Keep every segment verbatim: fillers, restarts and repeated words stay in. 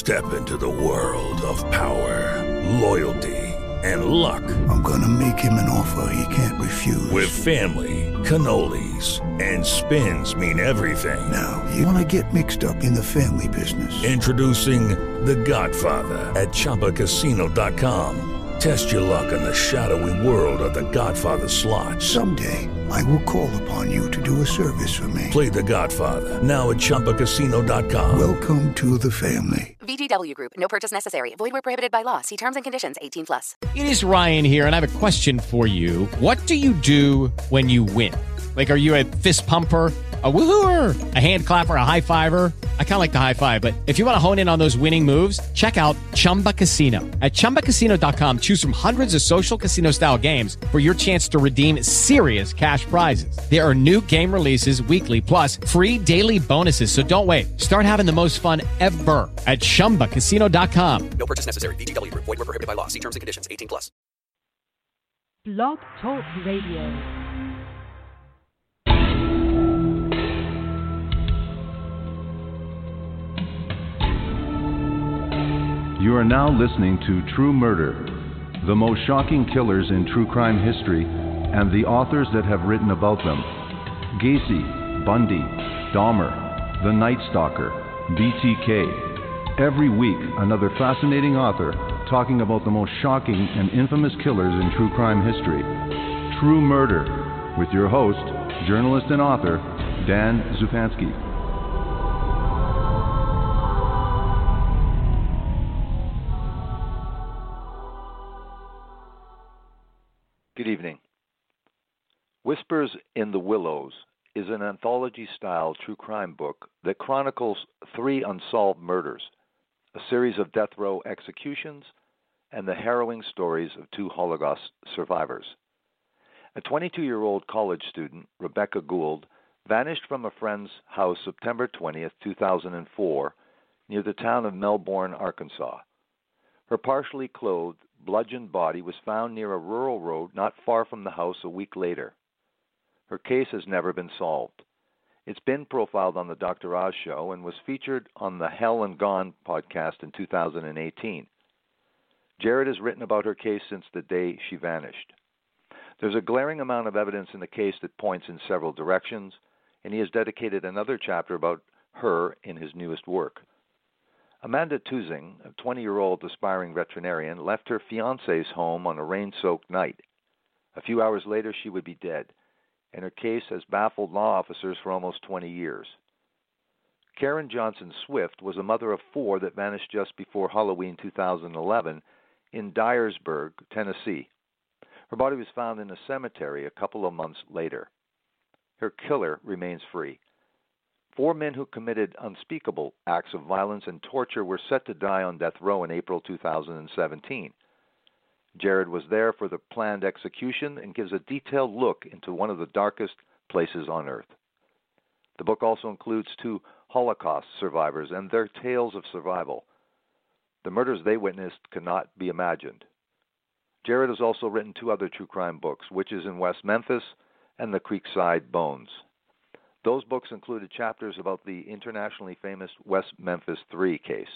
Step into the world of power, loyalty, and luck. I'm gonna make him an offer he can't refuse. With family, cannolis, and spins mean everything. Now, you wanna get mixed up in the family business. Introducing The Godfather at Chumba Casino dot com. Test your luck in the shadowy world of The Godfather slot. Someday, I will call upon you to do a service for me. Play The Godfather, now at Chumba Casino dot com. Welcome to the family. V G W Group. No purchase necessary. Void where prohibited by law. See terms and conditions. eighteen plus. It is Ryan here, and I have a question for you. What do you do when you win? Like, are you a fist pumper, a woohooer, a hand clapper, a high fiver? I kind of like the high five, but if you want to hone in on those winning moves, check out Chumba Casino. At Chumba Casino dot com, choose from hundreds of social casino-style games for your chance to redeem serious cash prizes. There are new game releases weekly, plus free daily bonuses. So don't wait. Start having the most fun ever at Chumba Casino dot com. No purchase necessary. V G W Group. Void where prohibited by law. See terms and conditions. eighteen plus. Blog Talk Radio. You are now listening to True Murder, the most shocking killers in true crime history, and the authors that have written about them. Gacy, Bundy, Dahmer, The Night Stalker, B T K. Every week, another fascinating author talking about the most shocking and infamous killers in true crime history. True Murder, with your host, journalist and author, Dan Zupansky. Good evening. Whispers in the Willows is an anthology-style true crime book that chronicles three unsolved murders, a series of death row executions, and the harrowing stories of two Holocaust survivors. A twenty-two-year-old college student, Rebecca Gould, vanished from a friend's house September twentieth, two thousand four, near the town of Melbourne, Arkansas. Her partially clothed, bludgeoned body was found near a rural road not far from the house a week later. Her case has never been solved. It's been profiled on the Doctor Oz show and was featured on the Hell and Gone podcast in two thousand eighteen. Jared has written about her case since the day she vanished. There's a glaring amount of evidence in the case that points in several directions, and he has dedicated another chapter about her in his newest work. Amanda Tuzing, a twenty-year-old aspiring veterinarian, left her fiancé's home on a rain-soaked night. A few hours later, she would be dead, and her case has baffled law officers for almost twenty years. Karen Johnson Swift was a mother of four that vanished just before Halloween two thousand eleven in Dyersburg, Tennessee. Her body was found in a cemetery a couple of months later. Her killer remains free. Four men who committed unspeakable acts of violence and torture were set to die on death row in April two thousand seventeen. Jared was there for the planned execution and gives a detailed look into one of the darkest places on earth. The book also includes two Holocaust survivors and their tales of survival. The murders they witnessed cannot be imagined. Jared has also written two other true crime books, Witches in West Memphis and The Creekside Bones. Those books included chapters about the internationally famous West Memphis three case.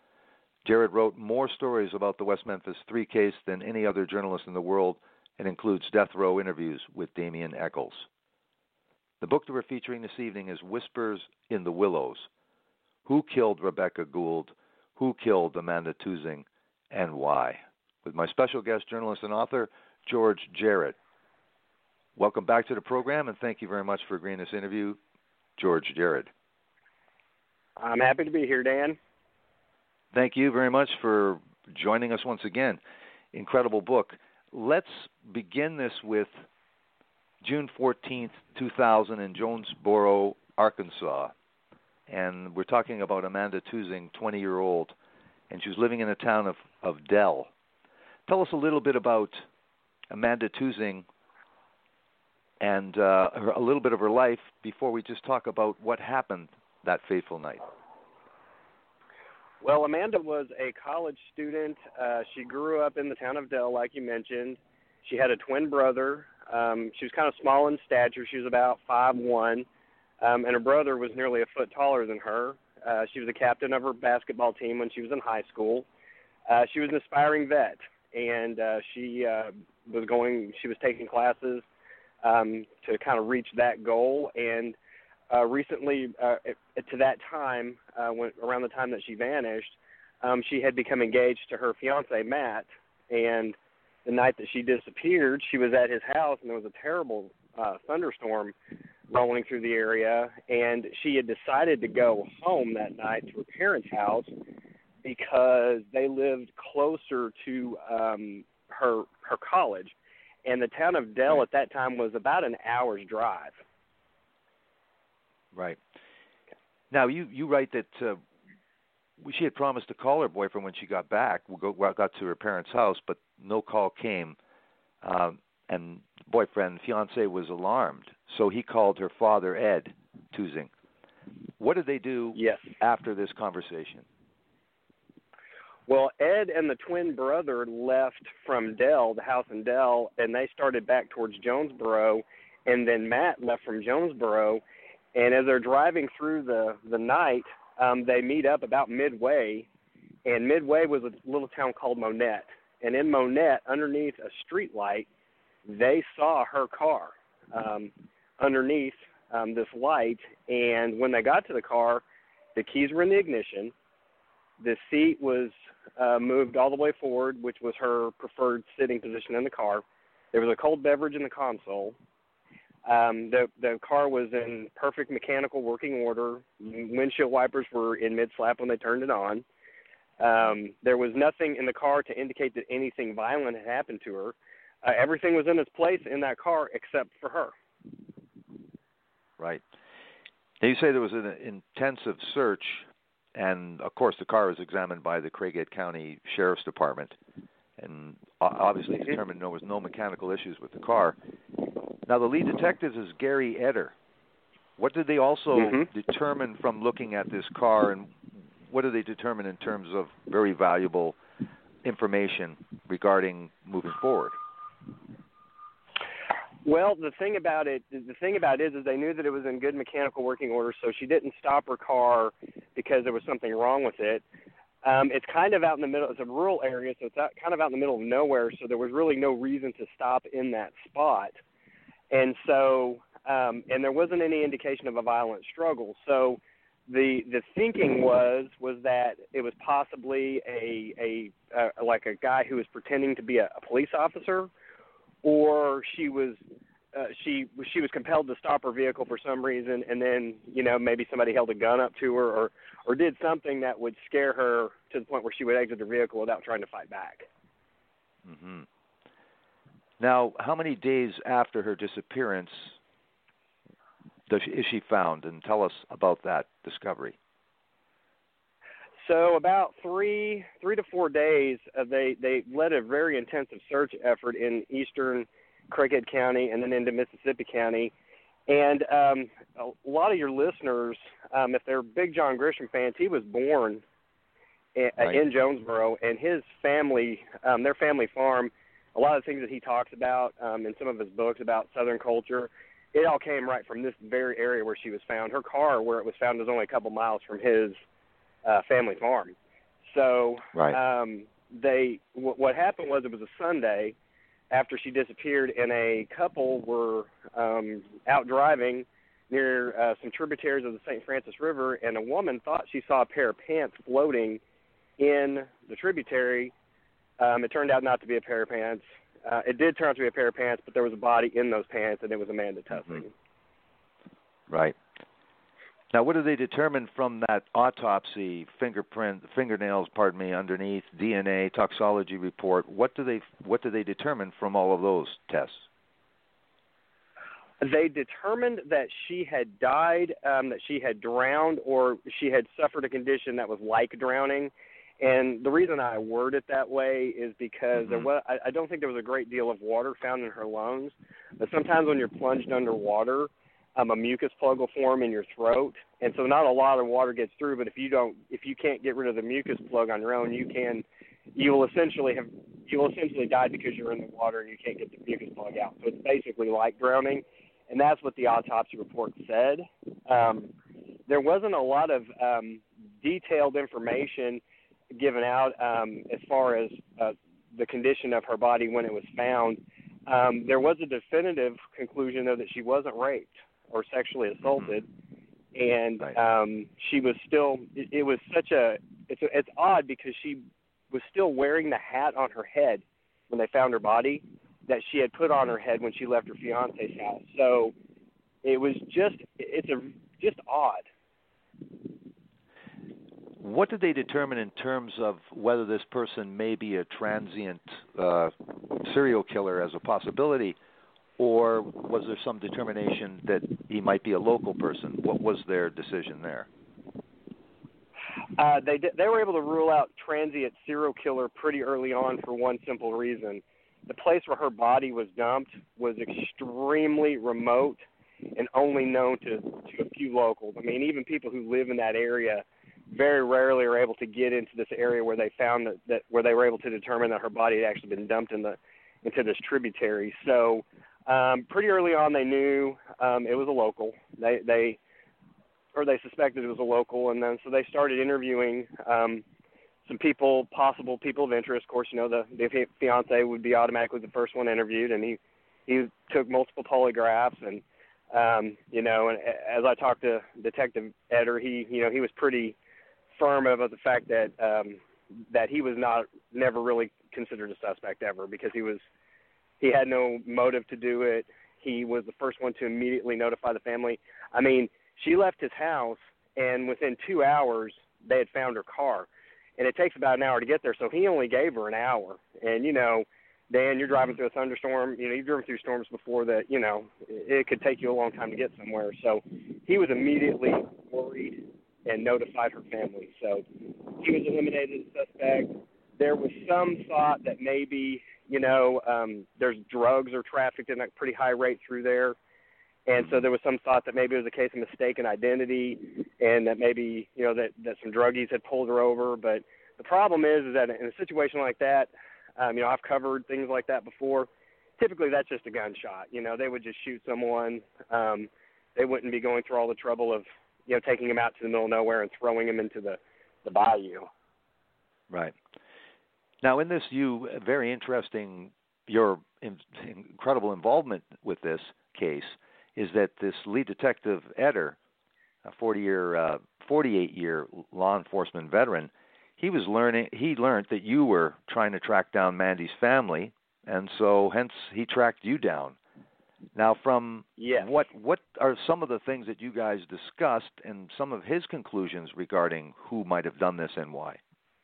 Jared wrote more stories about the West Memphis three case than any other journalist in the world and includes death row interviews with Damien Eccles. The book that we're featuring this evening is Whispers in the Willows. Who killed Rebecca Gould? Who killed Amanda Tuzing? And why? With my special guest, journalist and author, George Jarrett. Welcome back to the program, and thank you very much for agreeing to this interview, George Jarrett. I'm happy to be here, Dan. Thank you very much for joining us once again. Incredible book. Let's begin this with June fourteenth, two thousand in Jonesboro, Arkansas. And we're talking about Amanda Tuzing, twenty-year-old, and she was living in the town of, of Dell. Tell us a little bit about Amanda Tuzing and uh, her, a little bit of her life before we just talk about what happened that fateful night. Well, Amanda was a college student. Uh, she grew up in the town of Dell, like you mentioned. She had a twin brother. Um, she was kind of small in stature. She was about five one, um, and her brother was nearly a foot taller than her. Uh, she was a captain of her basketball team when she was in high school. Uh, she was an aspiring vet, and uh, she uh, was going. She was taking classes um, to kind of reach that goal. And uh, recently, uh, to that time, uh, when around the time that she vanished, um, she had become engaged to her fiance Matt. And the night that she disappeared, she was at his house, and there was a terrible uh, thunderstorm rolling through the area, and she had decided to go home that night to her parents' house because they lived closer to um, her her college, and the town of Dell at that time was about an hour's drive. Right. Now, you, you write that uh, she had promised to call her boyfriend when she got back, got to her parents' house, but no call came, um, and the boyfriend, fiance, was alarmed. So he called her father, Ed Tuzing. What did they do yes. after this conversation? Well, Ed and the twin brother left from Dell, the house in Dell, and they started back towards Jonesboro, and then Matt left from Jonesboro, and as they're driving through the, the night, um, they meet up about Midway, and Midway was a little town called Monette, and in Monette, underneath a street light, they saw her car um, underneath um, this light, and when they got to the car, the keys were in the ignition, the seat was uh, moved all the way forward, which was her preferred sitting position in the car. There was a cold beverage in the console. Um, the the car was in perfect mechanical working order. Windshield wipers were in mid-slap when they turned it on. Um, there was nothing in the car to indicate that anything violent had happened to her. Uh, everything was in its place in that car except for her. Right. Now you say there was an intensive search, and of course the car was examined by the Craighead County Sheriff's Department, and obviously determined there was no mechanical issues with the car. Now the lead detective is Gary Eder. What did they also mm-hmm. determine from looking at this car, and what did they determine in terms of very valuable information regarding moving forward? Well, the thing about it, the thing about it is, is they knew that it was in good mechanical working order, so she didn't stop her car because there was something wrong with it. Um, it's kind of out in the middle. It's a rural area, so it's out, kind of out in the middle of nowhere. So there was really no reason to stop in that spot, and so um, and there wasn't any indication of a violent struggle. So the the thinking was was that it was possibly a a uh, like a guy who was pretending to be a, a police officer, or she was uh, she she was compelled to stop her vehicle for some reason, and then you know maybe somebody held a gun up to her, or or did something that would scare her to the point where she would exit the vehicle without trying to fight back. Mm-hmm. Now, how many days after her disappearance does she, is she found? And tell us about that discovery. So about three, three to four days, uh, they they led a very intensive search effort in eastern Craighead County and then into Mississippi County. And um, a lot of your listeners, um, if they're big John Grisham fans, he was born in, right. in Jonesboro, and his family, um, their family farm, a lot of the things that he talks about um, in some of his books about Southern culture, it all came right from this very area where she was found. Her car, where it was found, was only a couple miles from his Uh, family farm. So right. um, they w- what happened was it was a Sunday after she disappeared, and a couple were um, out driving near uh, some tributaries of the Saint Francis River, and a woman thought she saw a pair of pants floating in the tributary. Um, it turned out not to be a pair of pants. Uh, it did turn out to be a pair of pants, but there was a body in those pants, and it was Amanda Tussing. Mm-hmm. Right. Now, what did they determine from that autopsy, fingerprint, fingernails, pardon me, underneath, D N A, toxology report? What do they what did they determine from all of those tests? They determined that she had died, um, that she had drowned, or she had suffered a condition that was like drowning. And the reason I word it that way is because mm-hmm. there was, I, I don't think there was a great deal of water found in her lungs. But sometimes when you're plunged underwater, Um, a mucus plug will form in your throat, and so not a lot of water gets through. But if you don't, if you can't get rid of the mucus plug on your own, you can, you will essentially have, you will essentially die because you're in the water and you can't get the mucus plug out. So it's basically like drowning, and that's what the autopsy report said. Um, there wasn't a lot of um, detailed information given out um, as far as uh, the condition of her body when it was found. Um, there was a definitive conclusion, though, that she wasn't raped or sexually assaulted, and um, she was still. It, it was such a. It's a, it's odd because she was still wearing the hat on her head when they found her body that she had put on her head when she left her fiance's house. So it was just. It's a just odd. What did they determine in terms of whether this person may be a transient uh, serial killer as a possibility, or was there some determination that he might be a local person? What was their decision there? Uh, they did, they were able to rule out transient serial killer pretty early on for one simple reason. The place where her body was dumped was extremely remote and only known to, to a few locals. I mean, even people who live in that area very rarely are able to get into this area where they found that, that where they were able to determine that her body had actually been dumped in the into this tributary. So um, pretty early on, they knew um, it was a local. They they or they suspected it was a local, and then so they started interviewing um, some people, possible people of interest. Of course, you know the the fiance would be automatically the first one interviewed, and he he took multiple polygraphs, and um, you know, and as I talked to Detective Eder, he you know he was pretty firm about the fact that um, that he was not never really considered a suspect ever because he was he had no motive to do it. He was the first one to immediately notify the family. I mean, she left his house, and within two hours they had found her car, and it takes about an hour to get there. So he only gave her an hour. And you know, Dan, you're driving through a thunderstorm. You know, you've driven through storms before that. You know, it could take you a long time to get somewhere. So he was immediately worried and notified her family. So he was eliminated as a suspect. There was some thought that maybe, you know, um, there's drugs are trafficked at a pretty high rate through there. And so there was some thought that maybe it was a case of mistaken identity and that maybe, you know, that, that some druggies had pulled her over. But the problem is, is that in a situation like that, um, you know, I've covered things like that before. Typically that's just a gunshot. You know, they would just shoot someone. Um, they wouldn't be going through all the trouble of, you know, taking him out to the middle of nowhere and throwing him into the, the bayou. Right. Now, in this, you very interesting, your in, incredible involvement with this case is that this lead detective Eder, a forty-year, uh, forty-eight-year law enforcement veteran, he was learning. He learned that you were trying to track down Mandy's family, and so hence he tracked you down. Now, from yes. what what are some of the things that you guys discussed and some of his conclusions regarding who might have done this and why?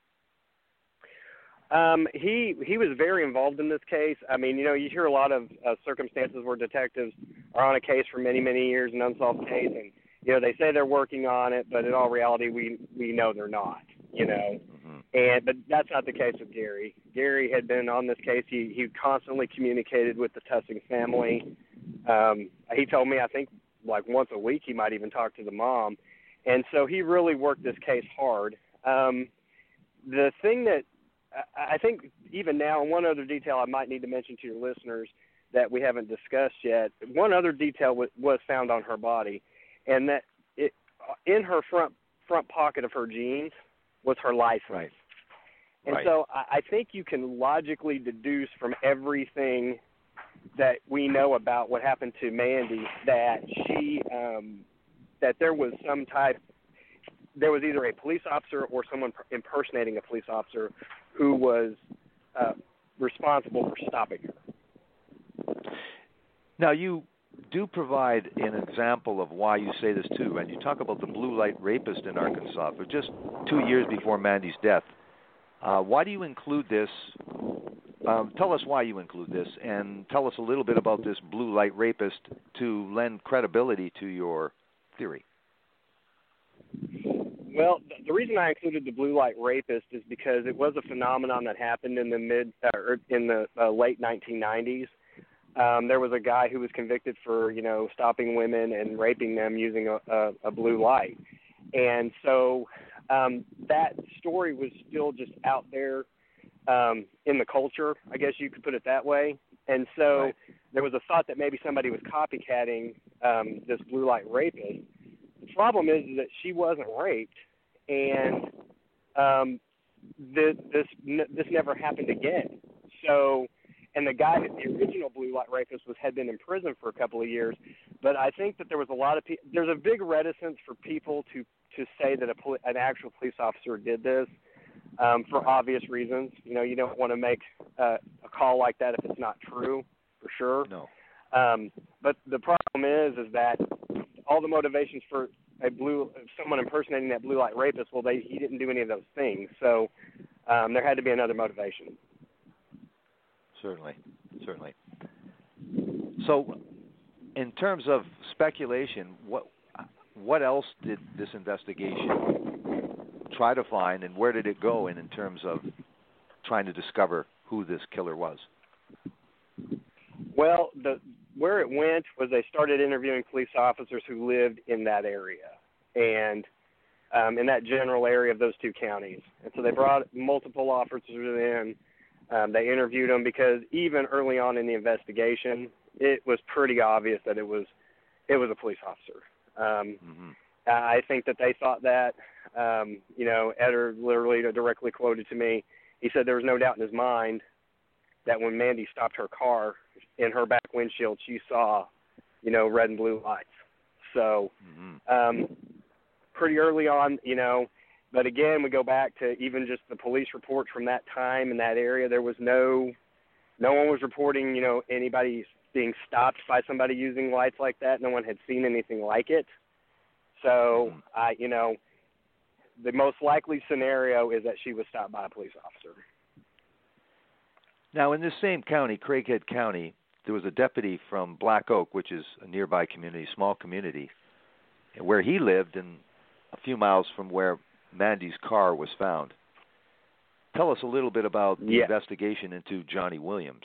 Um, he he was very involved in this case. I mean, you know, you hear a lot of uh, circumstances where detectives are on a case for many, many years, an unsolved case, and, you know, they say they're working on it, but in all reality, we, we know they're not, you know. Mm-hmm. And but that's not the case with Gary. Gary had been on this case. He, he constantly communicated with the Tussing family. Um, he told me, I think, like once a week he might even talk to the mom. And so he really worked this case hard. Um, the thing that I think even now, one other detail I might need to mention to your listeners that we haven't discussed yet, one other detail w- was found on her body, and that it, in her front front pocket of her jeans was her license. Right. And right. so I, I think you can logically deduce from everything that we know about what happened to Mandy that she um, that there was some type there was either a police officer or someone impersonating a police officer who was uh, responsible for stopping her. Now, you do provide an example of why you say this, too, and you talk about the blue light rapist in Arkansas for just two years before Mandy's death. Uh, why do you include this? Um, tell us why you include this, and tell us a little bit about this blue light rapist to lend credibility to your theory. Well, the reason I included the blue light rapist is because it was a phenomenon that happened in the mid uh, or in the uh, late nineteen nineties. Um, there was a guy who was convicted for, you know, stopping women and raping them using a, a, a blue light, and so um, that story was still just out there um, in the culture, I guess you could put it that way. And so right. there was a thought that maybe somebody was copycatting um, this blue light rapist. The problem is that she wasn't raped, and um, this this this never happened again. So, and the guy, the original blue light rapist, was had been in prison for a couple of years. But I think that there was a lot of people. There's a big reticence for people to to say that a poli- an actual police officer did this. Um, for obvious reasons. You know, you don't want to make uh, a call like that if it's not true, for sure. No. Um, but the problem is, is that all the motivations for a blue, someone impersonating that blue light rapist, well, they he didn't do any of those things. So um, there had to be another motivation. Certainly, certainly. So, in terms of speculation, what what else did this investigation try to find, and where did it go in, in terms of trying to discover who this killer was? Well, the where it went was they started interviewing police officers who lived in that area and um, in that general area of those two counties. And so they brought multiple officers in. Um, they interviewed them because even early on in the investigation, it was pretty obvious that it was it was a police officer. Um, mm-hmm. I think that they thought that. Um, you know, Eder literally directly quoted to me. He said there was no doubt in his mind that when Mandy stopped her car, in her back windshield, she saw, you know, red and blue lights. So, mm-hmm. um, pretty early on, you know, but again, we go back to even just the police reports from that time in that area. There was no, no one was reporting, you know, anybody being stopped by somebody using lights like that. No one had seen anything like it. So, mm-hmm. I, you know, the most likely scenario is that she was stopped by a police officer. Now, in this same county, Craighead County, there was a deputy from Black Oak, which is a nearby community, small community, where he lived and a few miles from where Mandy's car was found. Tell us a little bit about the yeah. investigation into Johnny Williams.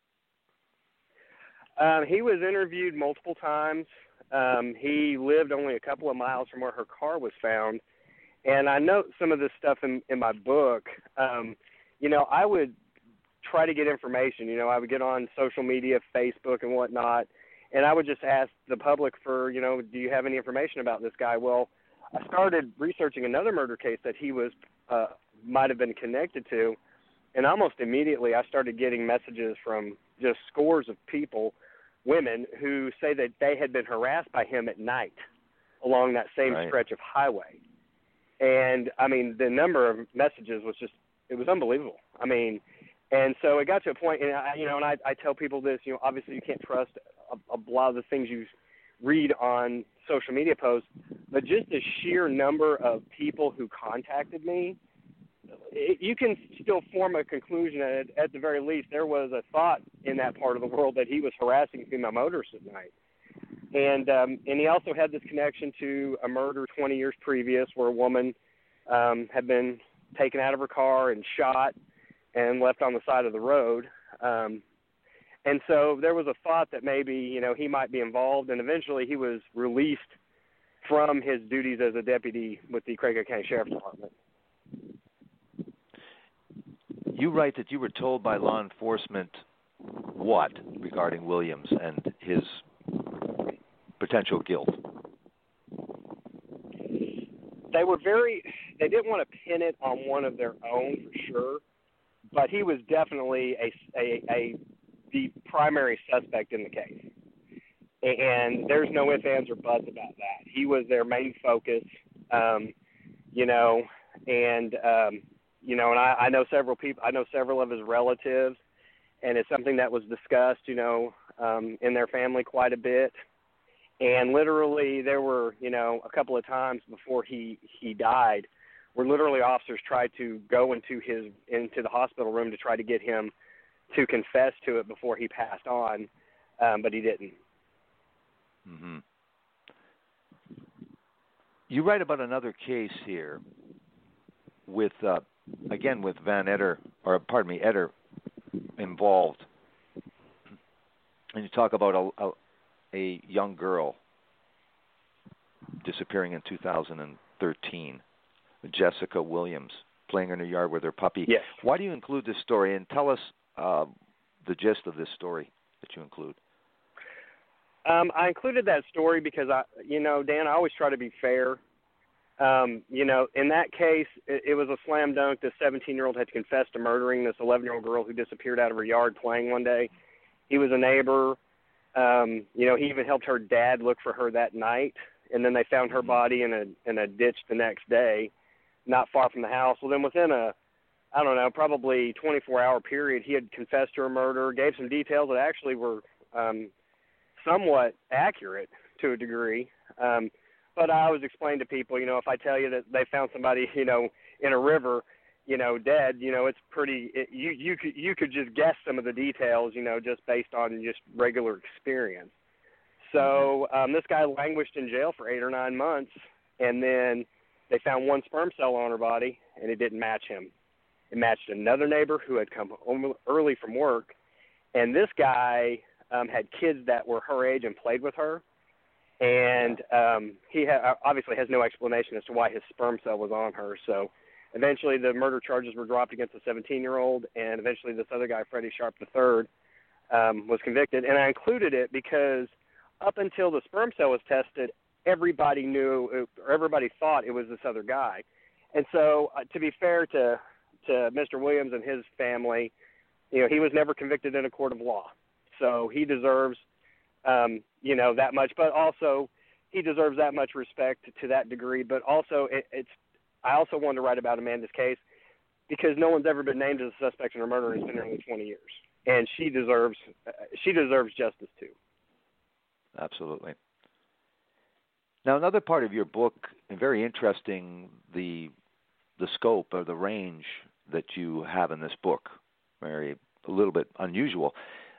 Um, he was interviewed multiple times. Um, he lived only a couple of miles from where her car was found. And I note some of this stuff in, in my book. Um, you know, I would try to get information. You know, I would get on social media, Facebook and whatnot, and I would just ask the public for, you know, do you have any information about this guy? Well, I started researching another murder case that he was uh, might have been connected to, and almost immediately I started getting messages from just scores of people, women, who say that they had been harassed by him at night along that same right. stretch of highway. And, I mean, the number of messages was just, it was unbelievable. I mean, and so it got to a point, and I, you know, and I, I tell people this, you know, obviously you can't trust a, a lot of the things you read on social media posts, but just the sheer number of people who contacted me, it, you can still form a conclusion that at the very least there was a thought in that part of the world that he was harassing female motorists at night. And um, and he also had this connection to a murder twenty years previous where a woman um, had been taken out of her car and shot and left on the side of the road. Um, and so there was a thought that maybe, you know, he might be involved, and eventually he was released from his duties as a deputy with the Craighead County Sheriff's Department. You write that you were told by law enforcement what regarding Williams and his potential guilt? They were very, they didn't want to pin it on one of their own for sure, but he was definitely a, a, a the primary suspect in the case. And there's no ifs, ands, or buts about that. He was their main focus, um, you know, and, um, you know, and I, I know several people, I know several of his relatives, and it's something that was discussed, you know, um, in their family quite a bit. And literally there were, you know, a couple of times before he, he died where literally officers tried to go into his into the hospital room to try to get him to confess to it before he passed on, um, but he didn't. Mm-hmm. You write about another case here with, uh, again, with Van Eder, or pardon me, Eder involved. And you talk about a, a, a young girl disappearing in two thousand thirteen, Jessica Williams, playing in her yard with her puppy. Yes. Why do you include this story? And tell us uh, the gist of this story that you include. Um, I included that story because, I, you know, Dan, I always try to be fair Um, you know, in that case, it, it was a slam dunk. This seventeen-year-old had confessed to murdering this eleven-year-old girl who disappeared out of her yard playing one day. He was a neighbor. Um, you know, he even helped her dad look for her that night, and then they found her body in a in a ditch the next day, not far from the house. Well, then within a, I don't know, probably twenty-four hour period, he had confessed to her murder, gave some details that actually were um, somewhat accurate to a degree. Um, but I always explain to people, you know, if I tell you that they found somebody, you know, in a river, you know, dead, you know, it's pretty, it, you, you could, you could just guess some of the details, you know, just based on just regular experience. So um, this guy languished in jail for eight or nine months, and then they found one sperm cell on her body, and it didn't match him. It matched another neighbor who had come home early from work, and this guy um, had kids that were her age and played with her, and um, he ha- obviously has no explanation as to why his sperm cell was on her. So eventually the murder charges were dropped against the seventeen-year-old, and eventually this other guy, Freddie Sharp the third, um, was convicted. And I included it because up until the sperm cell was tested, everybody knew, or everybody thought it was this other guy. And so uh, to be fair to to Mister Williams and his family, you know, he was never convicted in a court of law. So he deserves, um, you know, that much, but also he deserves that much respect to, to that degree. But also it, it's, I also wanted to write about Amanda's case because no one's ever been named as a suspect in her murder, and it's been nearly twenty years. And she deserves, uh, she deserves justice too. Absolutely. Now, another part of your book, and very interesting, the the scope or the range that you have in this book, very a little bit unusual.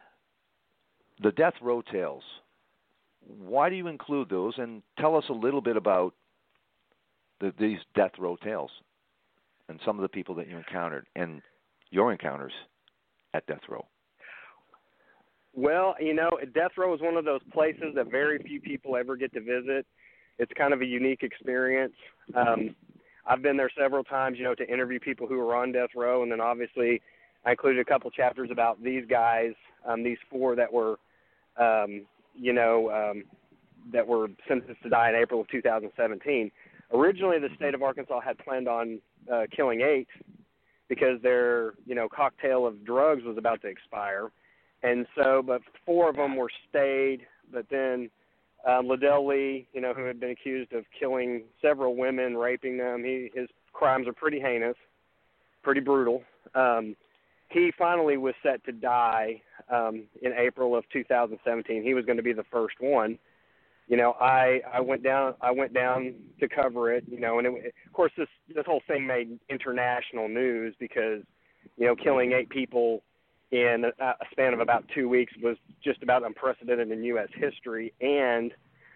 The Death Row Tales. Why do you include those? And tell us a little bit about the, these Death Row Tales and some of the people that you encountered and your encounters at Death Row. Well, you know, Death Row is one of those places that very few people ever get to visit. It's kind of a unique experience. Um, I've been there several times, you know, to interview people who were on death row, and then obviously I included a couple chapters about these guys, um, these four that were, um, you know, um, that were sentenced to die in April of two thousand seventeen. Originally, the state of Arkansas had planned on uh, killing eight because their, you know, cocktail of drugs was about to expire, and so, but four of them were stayed, but then Um, Liddell Lee, you know, who had been accused of killing several women, raping them. He, his crimes are pretty heinous, pretty brutal. Um, he finally was set to die um, in April of two thousand seventeen. He was going to be the first one. You know, I, I went down I went down to cover it. You know, and it, of course this this whole thing made international news because, you know, killing eight people in a, a span of about two weeks was just about unprecedented in U S history. And,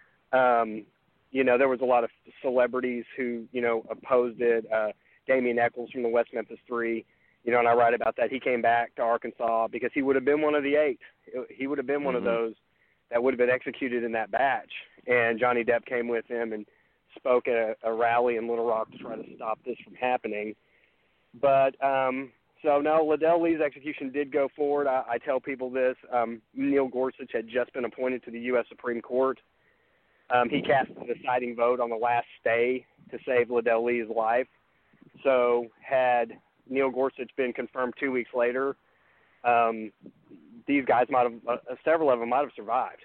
um, you know, there was a lot of celebrities who, you know, opposed it. Uh, Damian Eccles from the West Memphis Three, you know, and I write about that. He came back to Arkansas because he would have been one of the eight. He would have been one mm-hmm. of those that would have been executed in that batch. And Johnny Depp came with him and spoke at a, a rally in Little Rock to try to stop this from happening. But, um, So, no, Liddell Lee's execution did go forward. I, I tell people this. Um, Neil Gorsuch had just been appointed to the U S Supreme Court. Um, he cast the deciding vote on the last stay to save Liddell Lee's life. So had Neil Gorsuch been confirmed two weeks later, um, these guys might have, uh, several of them might have survived.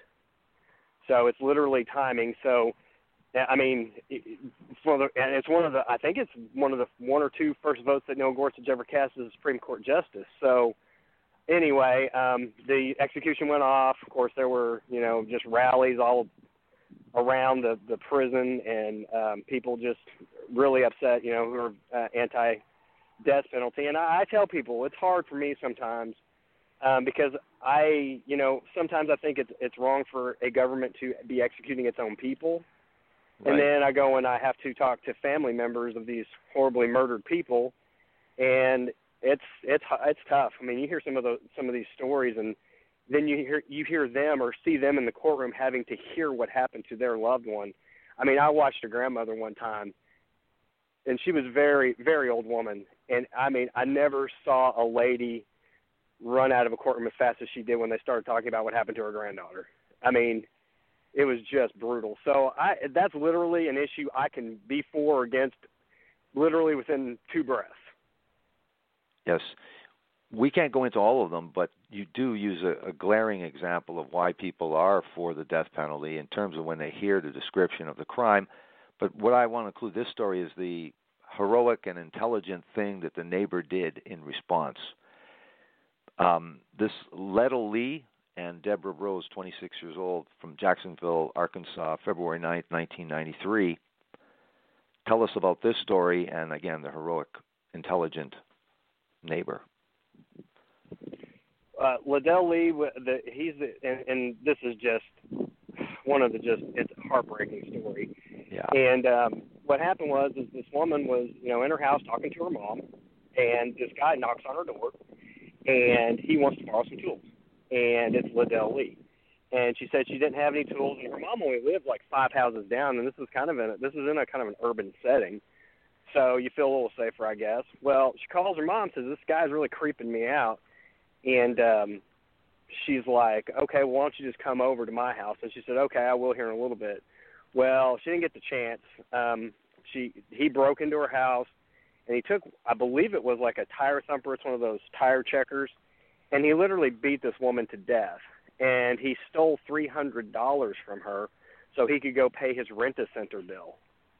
So it's literally timing. So, I mean, for the, and it's one of the, I think it's one of the one or two first votes that Neil Gorsuch ever cast as a Supreme Court justice. So anyway, um, the execution went off. Of course, there were, you know, just rallies all around the, the prison and um, people just really upset, you know, who are uh, anti-death penalty. And I, I tell people it's hard for me sometimes um, because I, you know, sometimes I think it's it's wrong for a government to be executing its own people. Right. And then I go and I have to talk to family members of these horribly murdered people, and it's it's it's tough. I mean, you hear some of the some of these stories, and then you hear you hear them or see them in the courtroom having to hear what happened to their loved one. I mean, I watched a grandmother one time, and she was a very very old woman, and I mean, I never saw a lady run out of a courtroom as fast as she did when they started talking about what happened to her granddaughter. I mean, it was just brutal. So I that's literally an issue I can be for or against literally within two breaths. Yes. We can't go into all of them, but you do use a, a glaring example of why people are for the death penalty in terms of when they hear the description of the crime. But what I want to include this story is the heroic and intelligent thing that the neighbor did in response. Um, this Lettle Lee and Deborah Rose, twenty-six years old, from Jacksonville, Arkansas, February ninth, nineteen ninety-three. Tell us about this story and, again, the heroic, intelligent neighbor. Uh, Liddell Lee, the, he's the, and, and this is just one of the just it's a heartbreaking story. Yeah. And um, what happened was is this woman was you know in her house talking to her mom, and this guy knocks on her door, and he wants to borrow some tools, and it's Liddell Lee, and she said she didn't have any tools, and her mom only lived like five houses down, and this is kind of in a, this is in a kind of an urban setting. So you feel a little safer, I guess. Well, she calls her mom, says, this guy's really creeping me out. And um, she's like, okay, well, why don't you just come over to my house? And she said, okay, I will here in a little bit. Well, she didn't get the chance. Um, she He broke into her house, and he took, I believe it was like a tire thumper. It's one of those tire checkers. And he literally beat this woman to death. And he stole three hundred dollars from her so he could go pay his rent-a-center bill.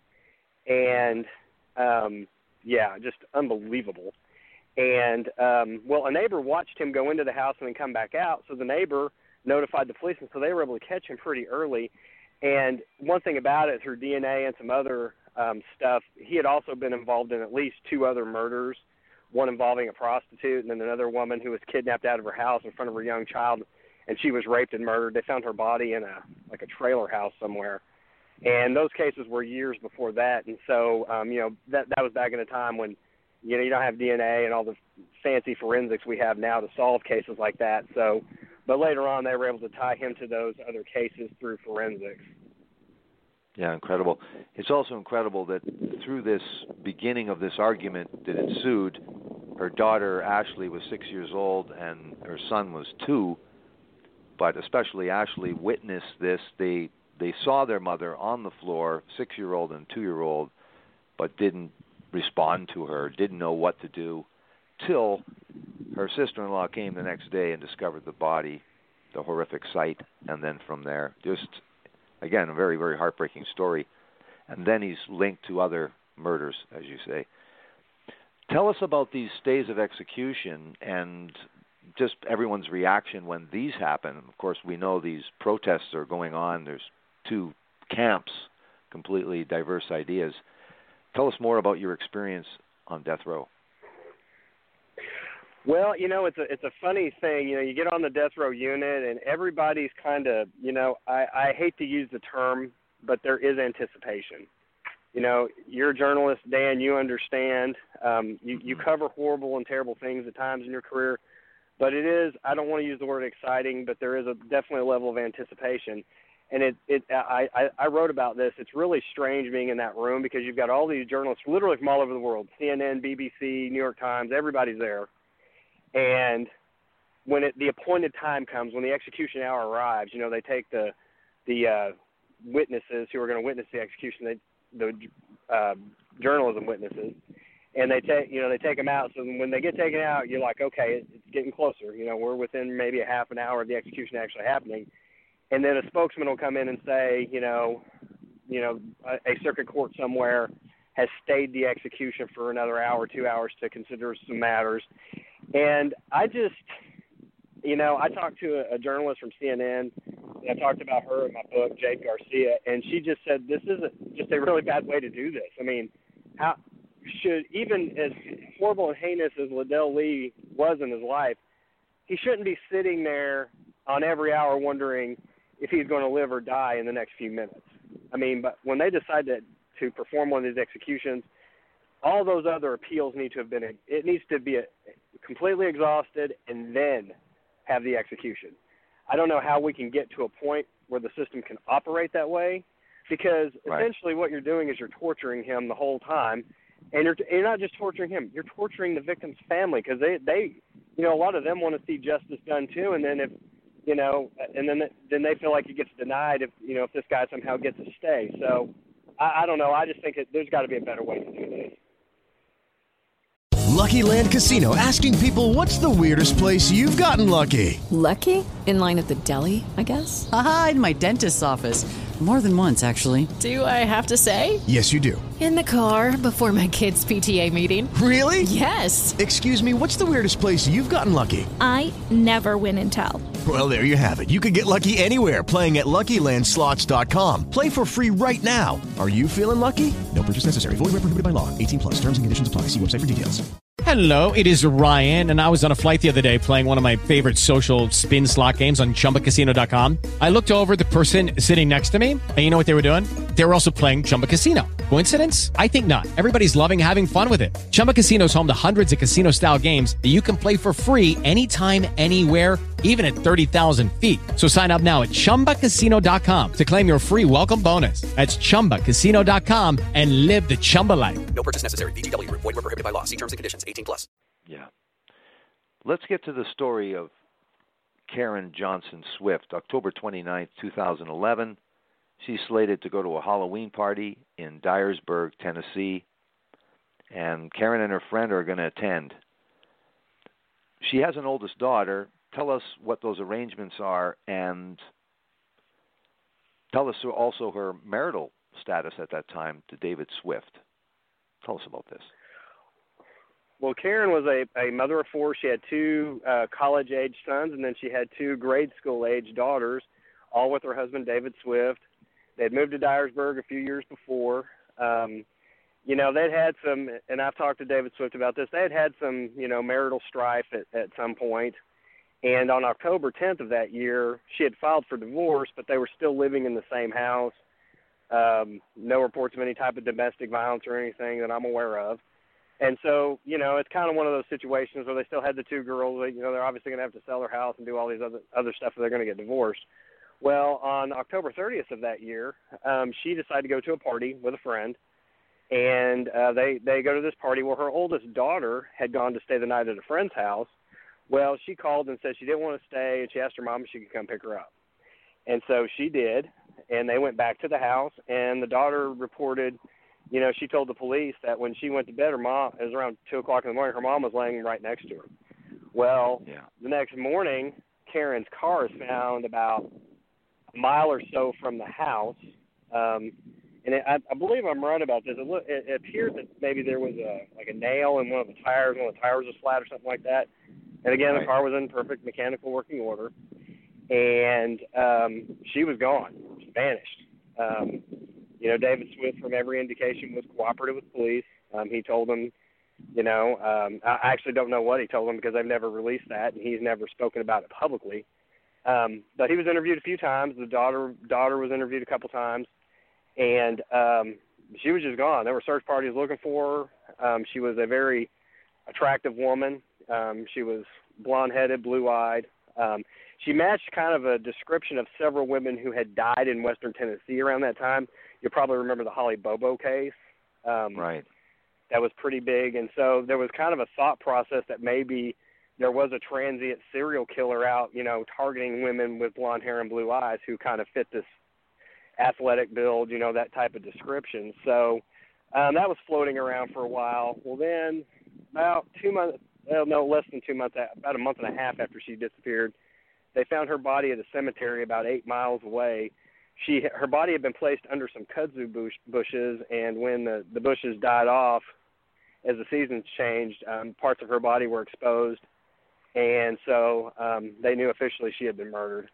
And... Um, yeah, just unbelievable. And, um, well, a neighbor watched him go into the house and then come back out, so the neighbor notified the police, and so they were able to catch him pretty early. And one thing about it, through D N A and some other um, stuff, he had also been involved in at least two other murders, one involving a prostitute and then another woman who was kidnapped out of her house in front of her young child, and she was raped and murdered. They found her body in a like a trailer house somewhere. And those cases were years before that, and so um, you know that that was back in a time when you know you don't have D N A and all the fancy forensics we have now to solve cases like that. So, but later on they were able to tie him to those other cases through forensics. Yeah, incredible. It's also incredible that through this beginning of this argument that ensued, her daughter Ashley was six years old and her son was two. But especially Ashley witnessed this. They They saw their mother on the floor, six-year-old and two-year-old, but didn't respond to her, didn't know what to do, till her sister-in-law came the next day and discovered the body, the horrific sight, and then from there, just, again, a very, very heartbreaking story. And then he's linked to other murders, as you say. Tell us about these stays of execution and just everyone's reaction when these happen. Of course, we know these protests are going on. There's two camps, completely diverse ideas. Tell us more about your experience on death row. Well, you know, it's a it's a funny thing. You know, you get on the death row unit, and everybody's kind of, you know, I, I hate to use the term, but there is anticipation. You know, you're a journalist, Dan, you understand. Um, you, you cover horrible and terrible things at times in your career, but it is, I don't want to use the word exciting, but there is a definitely a level of anticipation. And it, it I, I, I wrote about this. It's really strange being in that room because you've got all these journalists literally from all over the world, C N N, B B C, New York Times, everybody's there. And when it, the appointed time comes, when the execution hour arrives, you know, they take the the uh, witnesses who are going to witness the execution, they, the uh, journalism witnesses, and they take, you know, they take them out. So when they get taken out, you're like, okay, it's getting closer. You know, we're within maybe a half an hour of the execution actually happening. And then a spokesman will come in and say, you know, you know, a, a circuit court somewhere has stayed the execution for another hour, two hours to consider some matters. And I just, you know, I talked to a, a journalist from C N N, and I talked about her in my book, Jade Garcia, and she just said, this is a, just a really bad way to do this. I mean, how should, even as horrible and heinous as Liddell Lee was in his life, he shouldn't be sitting there on every hour wondering if he's going to live or die in the next few minutes. I mean, but when they decide to, to perform one of these executions, all those other appeals need to have been, it needs to be a, completely exhausted and then have the execution. I don't know how we can get to a point where the system can operate that way, because right. essentially what you're doing is you're torturing him the whole time, and you're, you're not just torturing him, you're torturing the victim's family, because they, they, you know, a lot of them want to see justice done too, and then if you know, and then then they feel like he gets denied if you know if this guy somehow gets a stay. So I, I don't know. I just think that there's got to be a better way to do this. Lucky Land Casino, asking people, what's the weirdest place you've gotten lucky? Lucky? In line at the deli, I guess? Aha, in my dentist's office. More than once, actually. Do I have to say? Yes, you do. In the car before my kids' P T A meeting. Really? Yes. Excuse me, what's the weirdest place you've gotten lucky? I never win and tell. Well, there you have it. You can get lucky anywhere, playing at Lucky Land Slots dot com. Play for free right now. Are you feeling lucky? No purchase necessary. Void where prohibited by law. eighteen plus. Terms and conditions apply. See website for details. Hello, it is Ryan, and I was on a flight the other day playing one of my favorite social spin slot games on Chumba Casino dot com. I looked over at the person sitting next to me, and you know what they were doing? They were also playing Chumba Casino. Coincidence? I think not. Everybody's loving having fun with it. Chumba Casino is home to hundreds of casino-style games that you can play for free anytime, anywhere, even at thirty thousand feet. So sign up now at Chumba Casino dot com to claim your free welcome bonus. That's Chumba Casino dot com and live the Chumba life. No purchase necessary. V G W. Void where prohibited by law. See terms and conditions. eighteen plus. Yeah. Let's get to the story of Karen Johnson Swift. October twenty-ninth, twenty eleven. She's slated to go to a Halloween party in Dyersburg, Tennessee. And Karen and her friend are going to attend. She has an oldest daughter. Tell us what those arrangements are, and tell us also her marital status at that time to David Swift. Tell us about this. Well, Karen was a, a mother of four. She had two uh, college-age sons, and then she had two grade school-age daughters, all with her husband, David Swift. They had moved to Dyersburg a few years before. Um, you know, they'd had some, and I've talked to David Swift about this, they had had some, you know, marital strife at, at some point. And on October tenth of that year, she had filed for divorce, but they were still living in the same house. Um, no reports of any type of domestic violence or anything that I'm aware of. And so, you know, it's kind of one of those situations where they still had the two girls. You know, they're obviously going to have to sell their house and do all these other other stuff if they're going to get divorced. Well, on October thirtieth of that year, um, she decided to go to a party with a friend, and uh, they, they go to this party where her oldest daughter had gone to stay the night at a friend's house. Well, she called and said she didn't want to stay, and she asked her mom if she could come pick her up. And so she did, and they went back to the house, and the daughter reported, you know, she told the police that when she went to bed, her mom, it was around two o'clock in the morning, her mom was laying right next to her. Well, yeah. The next morning, Karen's car is found about a mile or so from the house, um, and it, I, I believe I'm right about this. It, look, it, it appeared that maybe there was a like a nail in one of the tires, one of the tires was flat or something like that. And again, right. The car was in perfect mechanical working order, and um, she was gone, she vanished. Um, you know, David Swift, from every indication, was cooperative with police. Um, he told them, you know, um, I actually don't know what he told them because they've never released that, and he's never spoken about it publicly. Um, but he was interviewed a few times. The daughter daughter was interviewed a couple times, and um, she was just gone. There were search parties looking for her. Um, she was a very attractive woman. Um, she was blonde-headed, blue-eyed. Um, she matched kind of a description of several women who had died in western Tennessee around that time. You'll probably remember the Holly Bobo case. Um, right. That was pretty big. And so there was kind of a thought process that maybe there was a transient serial killer out, you know, targeting women with blonde hair and blue eyes who kind of fit this athletic build, you know, that type of description. So um, that was floating around for a while. Well, then about two months, well, no, less than two months, about a month and a half after she disappeared, they found her body at a cemetery about eight miles away. She, her body had been placed under some kudzu bush, bushes, and when the, the bushes died off, as the seasons changed, um, parts of her body were exposed, and so um, they knew officially she had been murdered.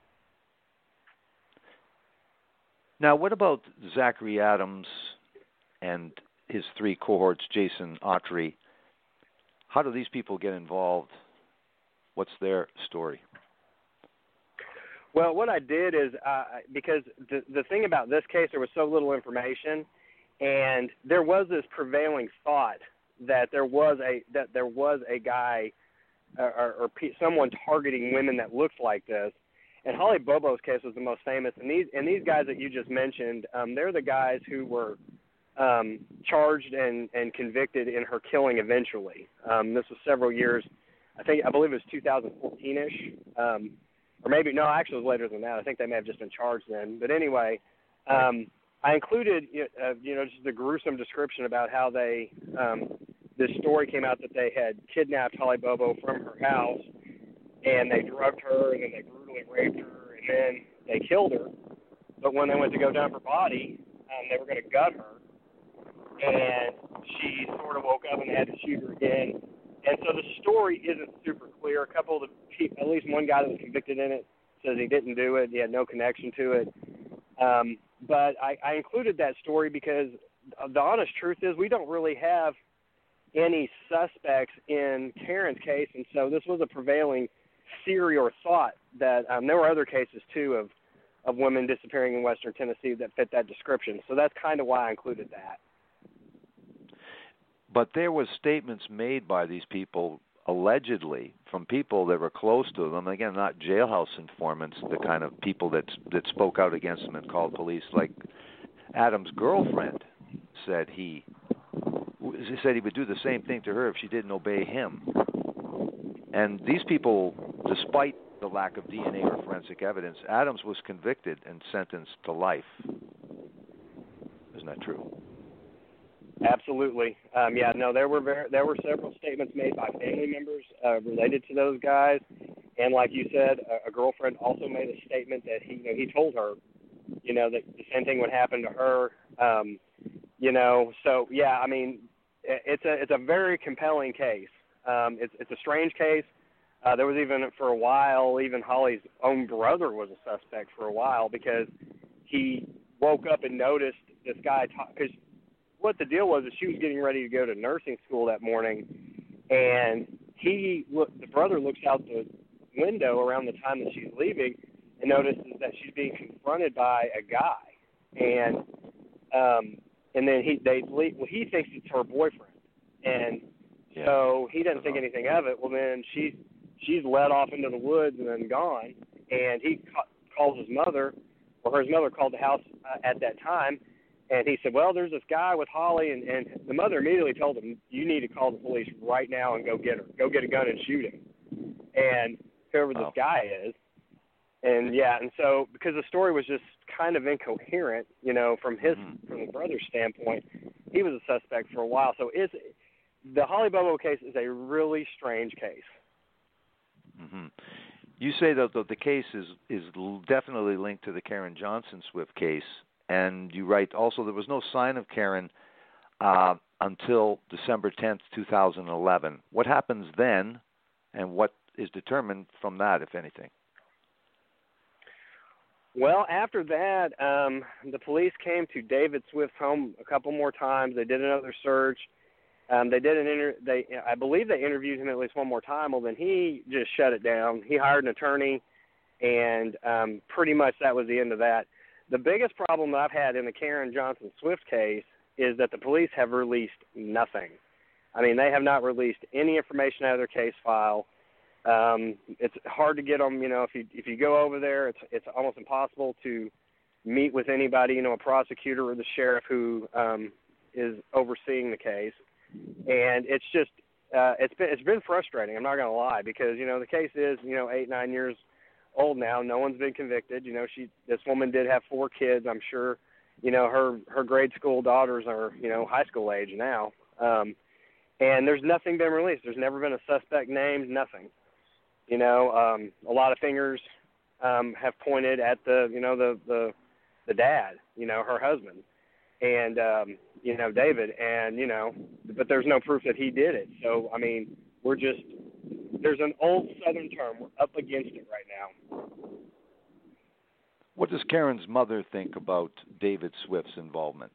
Now, what about Zachary Adams and his three cohorts, Jason Autry? How do these people get involved? What's their story? Well, what I did is, uh, because the, the thing about this case, there was so little information, and there was this prevailing thought that there was a that there was a guy or, or, or someone targeting women that looked like this. And Holly Bobo's case was the most famous. And these and these guys that you just mentioned, um, they're the guys who were um, charged and, and convicted in her killing eventually. Um, this was several years. I think I believe it was two thousand fourteen-ish. Um, or maybe, no, actually it was later than that. I think they may have just been charged then. But anyway, um, I included, uh, you know, just a gruesome description about how they, um, this story came out that they had kidnapped Holly Bobo from her house, and they drugged her, and then they brutally raped her, and then they killed her. But when they went to go dump her body, um, they were going to gut her, and she sort of woke up and they had to shoot her again. And so the story isn't super clear. A couple of the people, at least one guy that was convicted in it, says he didn't do it. He had no connection to it. Um, but I, I included that story because the honest truth is we don't really have any suspects in Karen's case, and so this was a prevailing theory or thought that um, there were other cases, too, of, of women disappearing in Western Tennessee that fit that description. So that's kind of why I included that. But there was statements made by these people, allegedly, from people that were close to them. Again, not jailhouse informants, the kind of people that that spoke out against them and called police. Like Adam's girlfriend said he, he said he would do the same thing to her if she didn't obey him. And these people, despite the lack of D N A or forensic evidence, Adams was convicted and sentenced to life. Isn't that true? Absolutely. Um, yeah, no, there were very, there were several statements made by family members uh, related to those guys, and like you said, a, a girlfriend also made a statement that he, you know, he told her, you know, that the same thing would happen to her. Um, you know, so yeah, I mean, it's a it's a very compelling case. Um, it's it's a strange case. Uh, there was even for a while, even Holly's own brother was a suspect for a while because he woke up and noticed this guy because. Ta- What the deal was is she was getting ready to go to nursing school that morning, and he, the brother, looks out the window around the time that she's leaving and notices that she's being confronted by a guy, and um, and then he they well he thinks it's her boyfriend, and yeah. so he doesn't think anything of it. Well, then she's she's led off into the woods and then gone, and he ca- calls his mother, or his mother called the house uh, at that time. And he said, well, there's this guy with Holly, and, and the mother immediately told him, you need to call the police right now and go get her. Go get a gun and shoot him. And whoever this oh. guy is. And, yeah, and so because the story was just kind of incoherent, you know, from his mm-hmm. from the brother's standpoint, he was a suspect for a while. So it's, the Holly Bobo case is a really strange case. Mm-hmm. You say that the, the case is, is definitely linked to the Karen Johnson Swift case. And you write also there was no sign of Karen uh, until December tenth, two thousand eleven. What happens then, and what is determined from that, if anything? Well, after that, um, the police came to David Swift's home a couple more times. They did another search. Um, they did an inter- They, I believe, they interviewed him at least one more time. Well, then he just shut it down. He hired an attorney, and um, pretty much that was the end of that. The biggest problem that I've had in the Karen Johnson Swift case is that the police have released nothing. I mean, they have not released any information out of their case file. Um, it's hard to get them. You know, if you if you go over there, it's it's almost impossible to meet with anybody. You know, a prosecutor or the sheriff who um, is overseeing the case, and it's just uh, it's been it's been frustrating. I'm not going to lie because you know the case is you know eight nine years. old now. No one's been convicted. You know, she this woman did have four kids. I'm sure, you know, her her grade school daughters are, you know, high school age now. Um, and there's nothing been released. There's never been a suspect named, nothing. You know, um, a lot of fingers um, have pointed at the, you know, the, the the dad, you know, her husband, and um, you know, David, and you know, but there's no proof that he did it. So I mean, we're just There's an old Southern term. We're up against it right now. What does Karen's mother think about David Swift's involvement?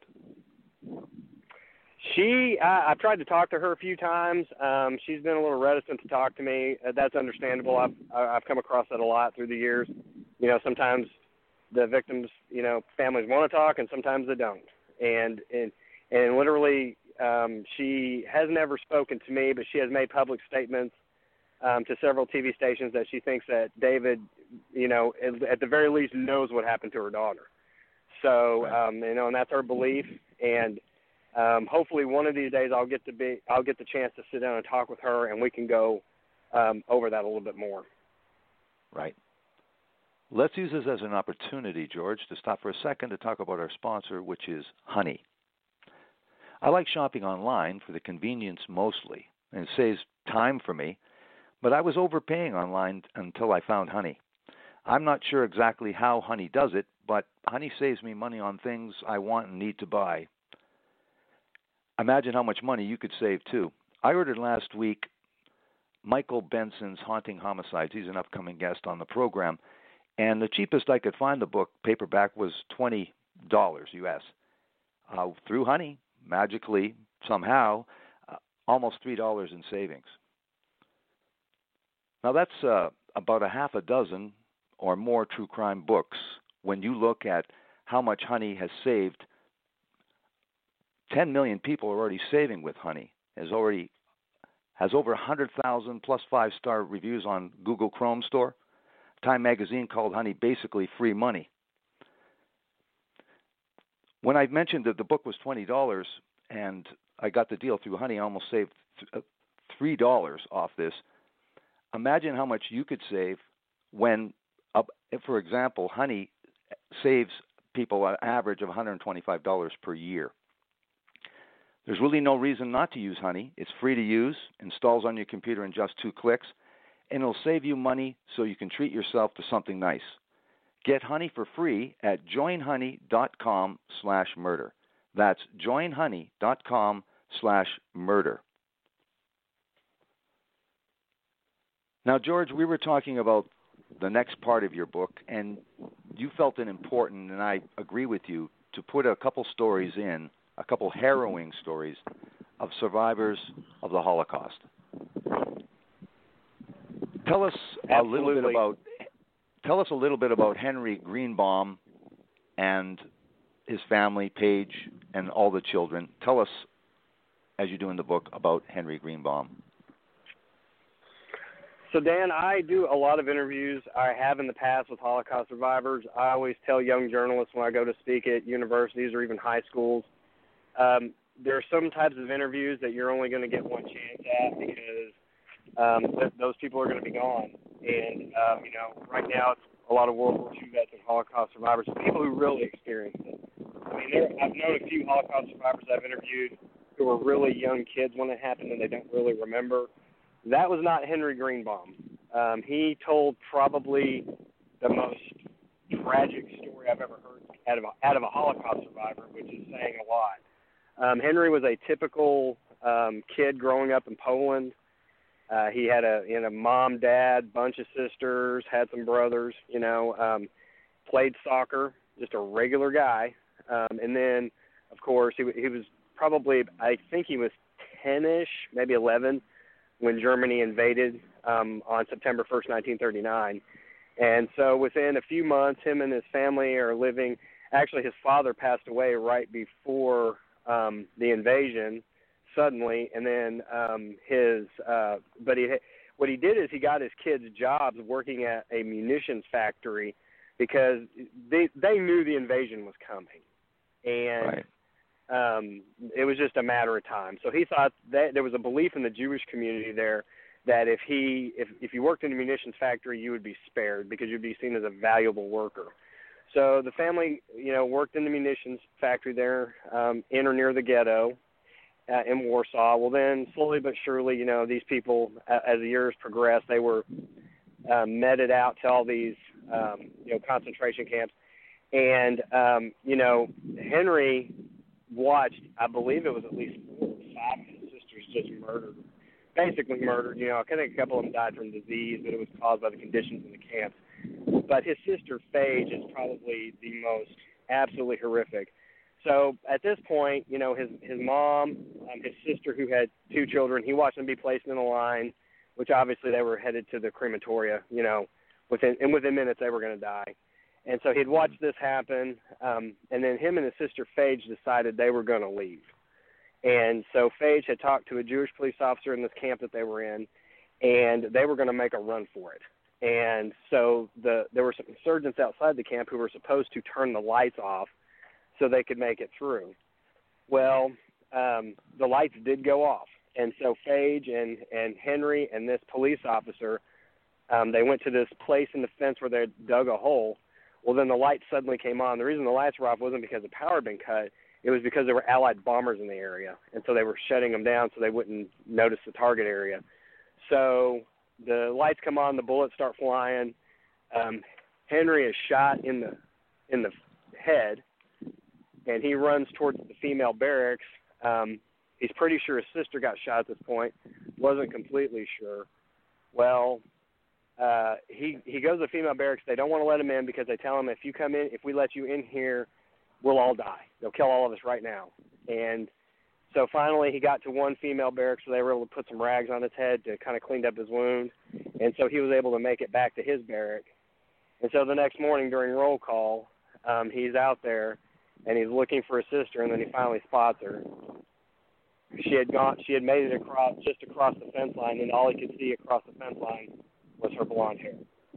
She, I, I've tried to talk to her a few times. Um, she's been a little reticent to talk to me. Uh, that's understandable. I've I've come across that a lot through the years. You know, sometimes the victims, you know, families want to talk, and sometimes they don't. And and and literally, um, she has never spoken to me, but she has made public statements um, to several T V stations that she thinks that David, you know, at, at the very least knows what happened to her daughter. So, um, you know, and that's her belief. And um, hopefully, one of these days, I'll get to be, I'll get the chance to sit down and talk with her, and we can go um, over that a little bit more. Right. Let's use this as an opportunity, George, to stop for a second to talk about our sponsor, which is Honey. I like shopping online for the convenience mostly, and it saves time for me, but I was overpaying online until I found Honey. I'm not sure exactly how Honey does it, but Honey saves me money on things I want and need to buy. Imagine how much money you could save, too. I ordered last week Michael Benson's Haunting Homicides. He's an upcoming guest on the program. And the cheapest I could find the book, paperback, was twenty dollars U S Uh, through Honey, magically, somehow, uh, almost three dollars in savings. Now that's uh, about a half a dozen or more true crime books when you look at how much Honey has saved. ten million people are already saving with Honey. Has already has over one hundred thousand plus five-star reviews on Google Chrome Store. Time magazine called Honey basically free money. When I mentioned that the book was twenty dollars and I got the deal through Honey, I almost saved three dollars off this. Imagine how much you could save when, uh, for example, Honey saves people an average of one hundred twenty-five dollars per year. There's really no reason not to use Honey. It's free to use, installs on your computer in just two clicks, and it'll save you money so you can treat yourself to something nice. Get Honey for free at joinhoney.com slash murder. That's joinhoney.com slash murder. Now, George, we were talking about the next part of your book, and you felt it important, and I agree with you, to put a couple stories in, a couple harrowing stories of survivors of the Holocaust. Tell us Absolutely. a little bit about tell us a little bit about Henry Greenbaum and his family, Paige, and all the children. Tell us, as you do in the book, about Henry Greenbaum. So, Dan, I do a lot of interviews. I have in the past with Holocaust survivors. I always tell young journalists when I go to speak at universities or even high schools, um, there are some types of interviews that you're only going to get one chance at because um, th- those people are going to be gone. And, um, you know, right now it's a lot of World War Two vets and Holocaust survivors, people who really experienced it. I mean, there, I've known a few Holocaust survivors I've interviewed who were really young kids when it happened and they don't really remember. That was not Henry Greenbaum. Um, he told probably the most tragic story I've ever heard out of a, out of a Holocaust survivor, which is saying a lot. Um, Henry was a typical um, kid growing up in Poland. Uh, he had a you know mom, dad, bunch of sisters, had some brothers. You know, um, played soccer, just a regular guy. Um, and then, of course, he, he was probably I think he was ten-ish, maybe eleven, when Germany invaded um, on September first, nineteen thirty-nine. And so within a few months, him and his family are living. Actually, his father passed away right before um, the invasion, suddenly, and then um, his. Uh, but he, what he did is he got his kids jobs working at a munitions factory because they they knew the invasion was coming, and. Right. Um, it was just a matter of time. So he thought that there was a belief in the Jewish community there that if he if, if you worked in a munitions factory, you would be spared because you'd be seen as a valuable worker. So the family, you know, worked in the munitions factory there um, in or near the ghetto uh, in Warsaw. Well, then slowly but surely, you know, these people, uh, as the years progressed, they were uh, meted out to all these, um, you know, concentration camps. And, um, you know, Henry watched, I believe it was at least four or five of his sisters just murdered, basically murdered. You know, I think a couple of them died from disease, but it was caused by the conditions in the camps. But his sister, Paige, is probably the most absolutely horrific. So at this point, you know, his his mom, um, his sister who had two children, he watched them be placed in a line, which obviously they were headed to the crematoria, you know, within and within minutes they were going to die. And so he'd watched this happen, um, and then him and his sister Paige decided they were going to leave. And so Paige had talked to a Jewish police officer in this camp that they were in, and they were going to make a run for it. And so the there were some insurgents outside the camp who were supposed to turn the lights off so they could make it through. Well, um, the lights did go off, and so Paige and, and Henry and this police officer Um, they went to this place in the fence where they dug a hole. Well, then the lights suddenly came on. The reason the lights were off wasn't because the power had been cut. It was because there were Allied bombers in the area, and so they were shutting them down so they wouldn't notice the target area. So the lights come on, the bullets start flying. Um, Henry is shot in the in the head, and he runs towards the female barracks. Um, he's pretty sure his sister got shot at this point. Wasn't completely sure. Well, uh, he he goes to the female barracks. They don't want to let him in because they tell him, if you come in, if we let you in here, we'll all die. They'll kill all of us right now. And so finally he got to one female barracks, so they were able to put some rags on his head to kind of clean up his wound. And so he was able to make it back to his barrack. And so the next morning during roll call, um, he's out there and he's looking for his sister, and then he finally spots her. She had gone. She had made it across, just across the fence line, and all he could see across the fence line was her blonde hair.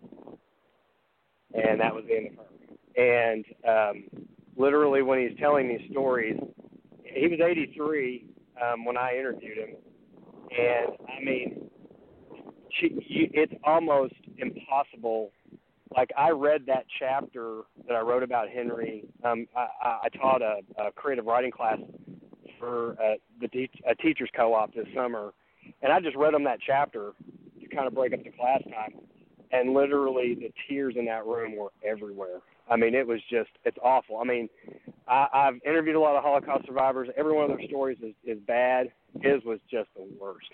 And that was the end of her. And um, literally, when he's telling these stories, he was eighty-three um, when I interviewed him, and I mean, she, you, it's almost impossible. Like, I read that chapter that I wrote about Henry. Um, I, I taught a, a creative writing class for uh, the te- a teacher's co-op this summer, and I just read them that chapter to kind of break up the class time. And literally, the tears in that room were everywhere. I mean, it was just, it's awful. I mean, I, I've interviewed a lot of Holocaust survivors. Every one of their stories is, is bad. His was just the worst.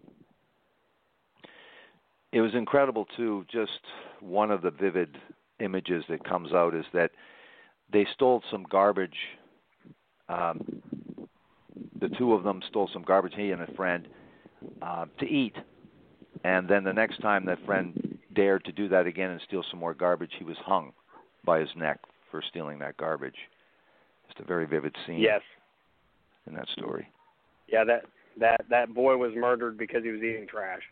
It was incredible, too. Just one of the vivid images that comes out is that they stole some garbage. Um, the two of them stole some garbage, he and a friend, uh, to eat. And then the next time that friend dared to do that again and steal some more garbage, he was hung by his neck for stealing that garbage. Just a very vivid scene. Yes. In that story. Yeah, that, that, that boy was murdered because he was eating trash.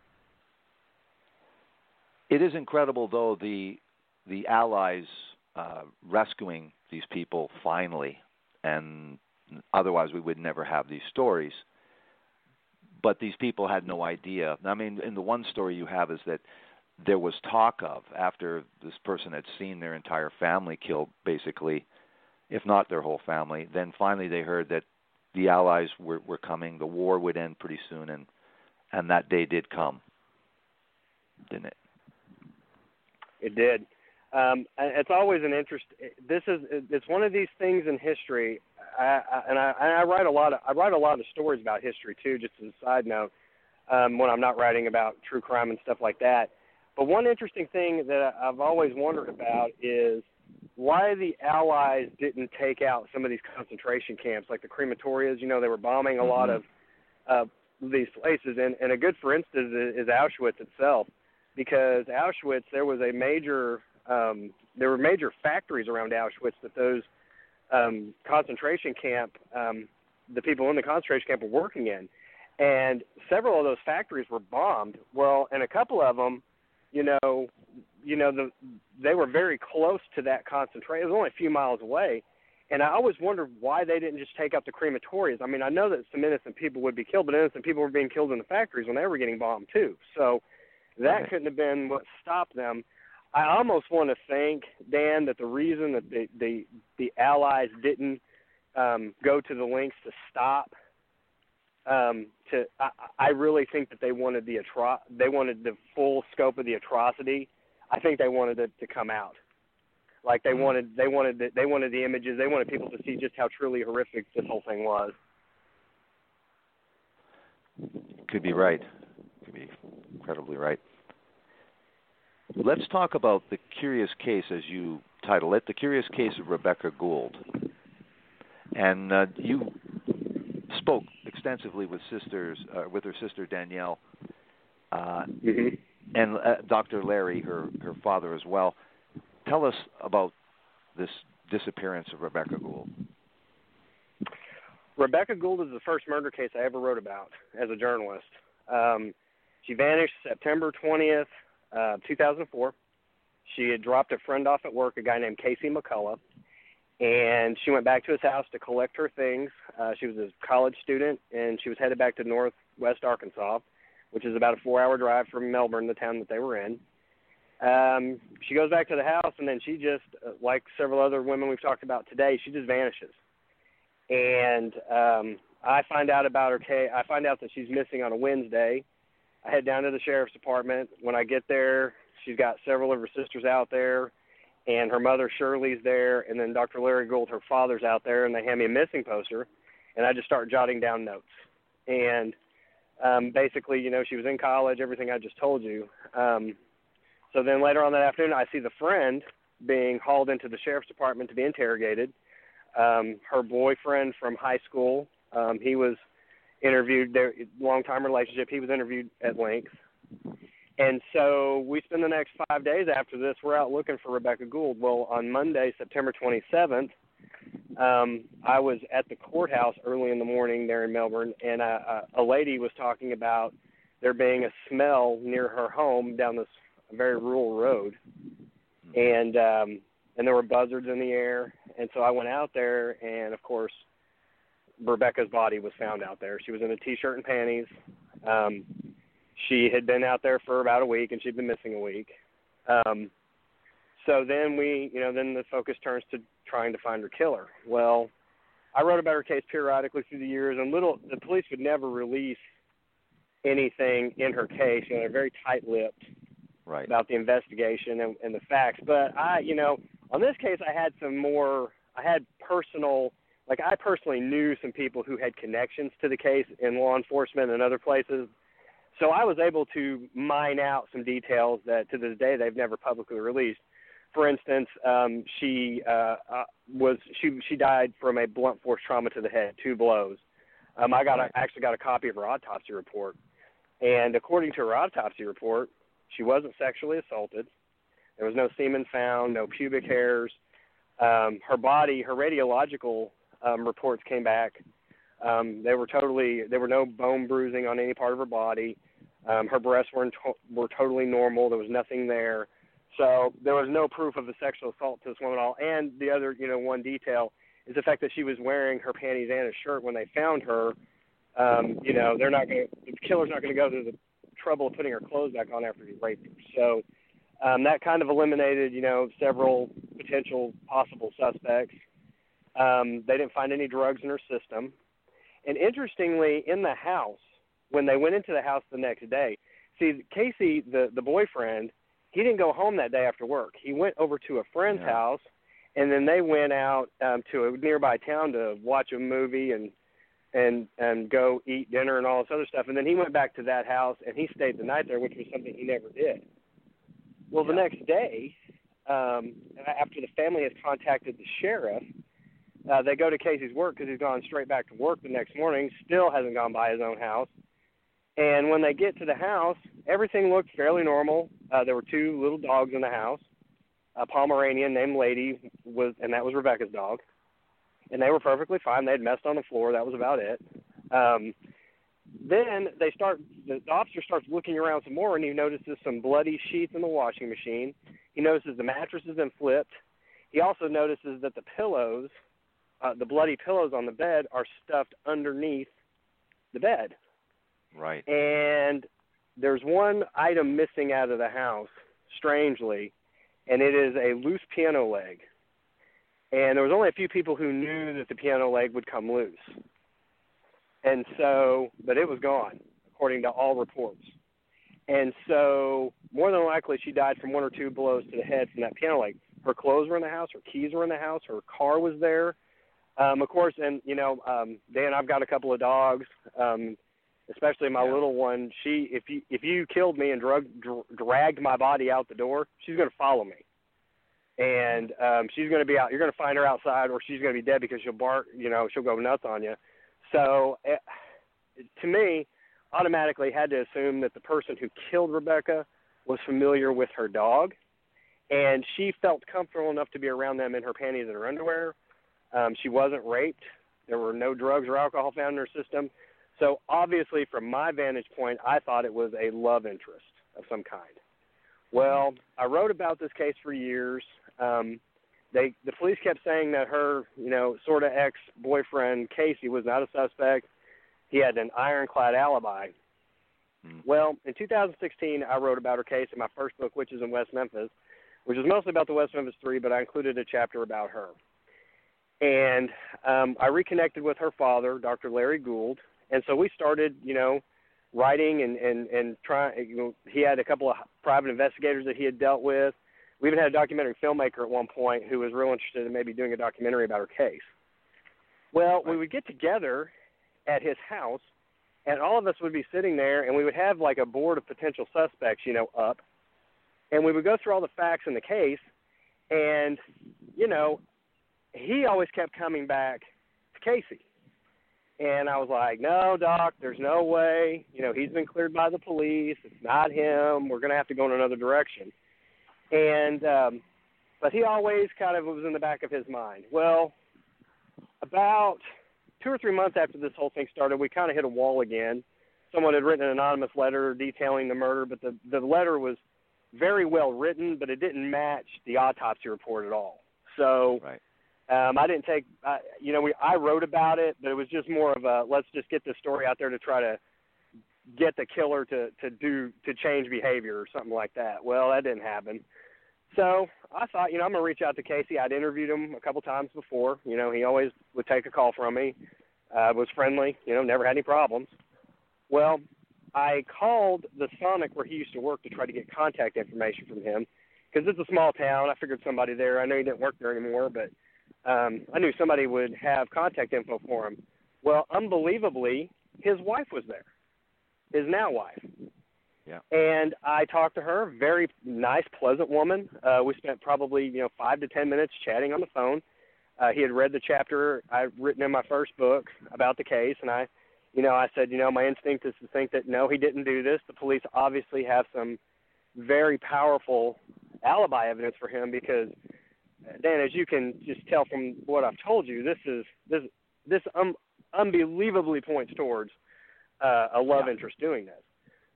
It is incredible, though, the the Allies uh, rescuing these people finally, and otherwise we would never have these stories. But these people had no idea. I mean, in the one story you have is that there was talk of, after this person had seen their entire family killed, basically, if not their whole family, then finally they heard that the Allies were, were coming, the war would end pretty soon, and, and that day did come, didn't it? It did. Um, it's always an interest. This is it's one of these things in history, I, I, and I, I write a lot of I write a lot of stories about history too. Just as a side note, um, when I'm not writing about true crime and stuff like that. But one interesting thing that I've always wondered about is why the Allies didn't take out some of these concentration camps, like the crematorias. You know, they were bombing a mm-hmm. lot of uh, these places, and, and a good for instance is, is Auschwitz itself. Because Auschwitz, there was a major, um, there were major factories around Auschwitz that those um, concentration camp, um, the people in the concentration camp were working in, and several of those factories were bombed. Well, and a couple of them, you know, you know, the they were very close to that concentration. It was only a few miles away, and I always wondered why they didn't just take out the crematorias. I mean, I know that some innocent people would be killed, but innocent people were being killed in the factories when they were getting bombed too. So. That right. couldn't have been what stopped them. I almost want to think, Dan, that the reason that the the, the Allies didn't um, go to the lengths to stop, um, to I, I really think that they wanted the atro- they wanted the full scope of the atrocity. I think they wanted it to come out, like they mm-hmm. wanted they wanted the, they wanted the images. They wanted people to see just how truly horrific this whole thing was. Could be right. Could be incredibly right. Let's talk about the curious case, as you title it, the curious case of Rebecca Gould. And uh, you spoke extensively with sisters, uh, with her sister Danielle, uh, mm-hmm. and uh, Doctor Larry, her her father as well. Tell us about this disappearance of Rebecca Gould. Rebecca Gould is the first murder case I ever wrote about as a journalist. Um, She vanished September twentieth, uh, two thousand four. She had dropped a friend off at work, a guy named Casey McCullough, and she went back to his house to collect her things. Uh, she was a college student, and she was headed back to northwest Arkansas. which is about a four-hour drive from Melbourne, the town that they were in. Um, she goes back to the house, and then she just, uh, like several other women we've talked about today, she just vanishes. And um, I find out about her case. I find out that she's missing on a Wednesday. I head down to the sheriff's department. When I get there, she's got several of her sisters out there, and her mother Shirley's there, and then Doctor Larry Gould, her father's out there, and they hand me a missing poster, and I just start jotting down notes. And um, basically, you know, she was in college, everything I just told you. Um, so then later on that afternoon, I see the friend being hauled into the sheriff's department to be interrogated. Um, her boyfriend from high school, um, he was interviewed, their long-time relationship, he was interviewed at length. And so we spend the next five days after this, we're out looking for Rebecca Gould. Well, on Monday, September twenty-seventh, um, I was at the courthouse early in the morning there in Melbourne, and a, a lady was talking about there being a smell near her home down this very rural road. And um, and there were buzzards in the air. And so I went out there, and, of course, Rebecca's body was found out there. She was in a T-shirt and panties. Um, she had been out there for about a week, and she'd been missing a week. Um, so then we, you know, then the focus turns to trying to find her killer. Well, I wrote about her case periodically through the years, and little the police would never release anything in her case. You know, they're very tight-lipped right. about the investigation and, and the facts. But I, you know, on this case, I had some more. I had personal. Like, I personally knew some people who had connections to the case in law enforcement and other places. So I was able to mine out some details that, to this day, they've never publicly released. For instance, um, she uh, uh, was she she died from a blunt force trauma to the head, two blows. Um, I got a, actually got a copy of her autopsy report, and according to her autopsy report, she wasn't sexually assaulted. There was no semen found, no pubic hairs. Um, her body, her radiological um, reports came back. Um, they were totally, there were no bone bruising on any part of her body. Um, her breasts were in to- were totally normal. There was nothing there. So there was no proof of a sexual assault to this woman at all. And the other, you know, one detail is the fact that she was wearing her panties and a shirt when they found her. Um, you know, they're not going to, the killer's not going to go to the trouble of putting her clothes back on after he raped her. So um, that kind of eliminated, you know, several potential possible suspects. Um, they didn't find any drugs in her system. And interestingly, in the house, when they went into the house the next day, see, Casey, the, the boyfriend, he didn't go home that day after work. He went over to a friend's yeah. house, and then they went out um, to a nearby town to watch a movie and and and go eat dinner and all this other stuff. And then he went back to that house, and he stayed the night there, which was something he never did. Well, yeah. the next day, um, after the family has contacted the sheriff, Uh, they go to Casey's work because he's gone straight back to work the next morning, still hasn't gone by his own house. And when they get to the house, everything looked fairly normal. Uh, there were two little dogs in the house. A Pomeranian named Lady, was, and that was Rebecca's dog. And they were perfectly fine. They had messed on the floor. That was about it. Um, then they start. The officer starts looking around some more, and he notices some bloody sheets in the washing machine. He notices the mattress has been flipped. He also notices that the pillows, Uh, the bloody pillows on the bed, are stuffed underneath the bed. Right. And there's one item missing out of the house, strangely, and it is a loose piano leg. And there was only a few people who knew that the piano leg would come loose. And so, but it was gone, according to all reports. And so, more than likely, she died from one or two blows to the head from that piano leg. Her clothes were in the house, her keys were in the house, her car was there. Um, of course, and, you know, um, Dan, I've got a couple of dogs, um, especially my yeah. little one. She, if you if you killed me and drug, dr- dragged my body out the door, she's going to follow me. And um, she's going to be out. You're going to find her outside, or she's going to be dead because she'll bark, you know, she'll go nuts on you. So, uh, to me, automatically had to assume that the person who killed Rebecca was familiar with her dog, and she felt comfortable enough to be around them in her panties and her underwear. Um, she wasn't raped. There were no drugs or alcohol found in her system. So obviously, from my vantage point, I thought it was a love interest of some kind. Well, I wrote about this case for years. Um, they, the police kept saying that her, you know, sort of ex-boyfriend, Casey, was not a suspect. He had an ironclad alibi. Mm. Well, in two thousand sixteen, I wrote about her case in my first book, Witches in West Memphis, which is mostly about the West Memphis Three, but I included a chapter about her. And um, I reconnected with her father, Doctor Larry Gould, and so we started, you know, writing and, and, and trying. You know, he had a couple of private investigators that he had dealt with. We even had a documentary filmmaker at one point who was real interested in maybe doing a documentary about her case. Well, we would get together at his house, and all of us would be sitting there, and we would have like a board of potential suspects, you know, up, and we would go through all the facts in the case, and, you know, he always kept coming back to Casey. And I was like, no, Doc, there's no way. You know, he's been cleared by the police. It's not him. We're going to have to go in another direction. And, um, but he always kind of was in the back of his mind. Well, about two or three months after this whole thing started, we kind of hit a wall again. Someone had written an anonymous letter detailing the murder, but the, the letter was very well written, but it didn't match the autopsy report at all. So right. um, I didn't take, uh, you know, we, I wrote about it, but it was just more of a, let's just get this story out there to try to get the killer to, to do, to change behavior or something like that. Well, that didn't happen. So I thought, you know, I'm going to reach out to Casey. I'd interviewed him a couple times before. You know, he always would take a call from me, uh, was friendly, you know, never had any problems. Well, I called the Sonic where he used to work to try to get contact information from him because it's a small town. I figured somebody there. I know he didn't work there anymore, but um, I knew somebody would have contact info for him. Well, unbelievably, his wife was there, his now wife. Yeah. And I talked to her, very nice, pleasant woman. Uh, we spent probably, you know, five to ten minutes chatting on the phone. Uh, he had read the chapter I'd written in my first book about the case, and I, you know, I said, you know, my instinct is to think that, no, he didn't do this. The police obviously have some very powerful alibi evidence for him because, Dan, as you can just tell from what I've told you, this is this this um, unbelievably points towards uh, a love yeah. interest doing this.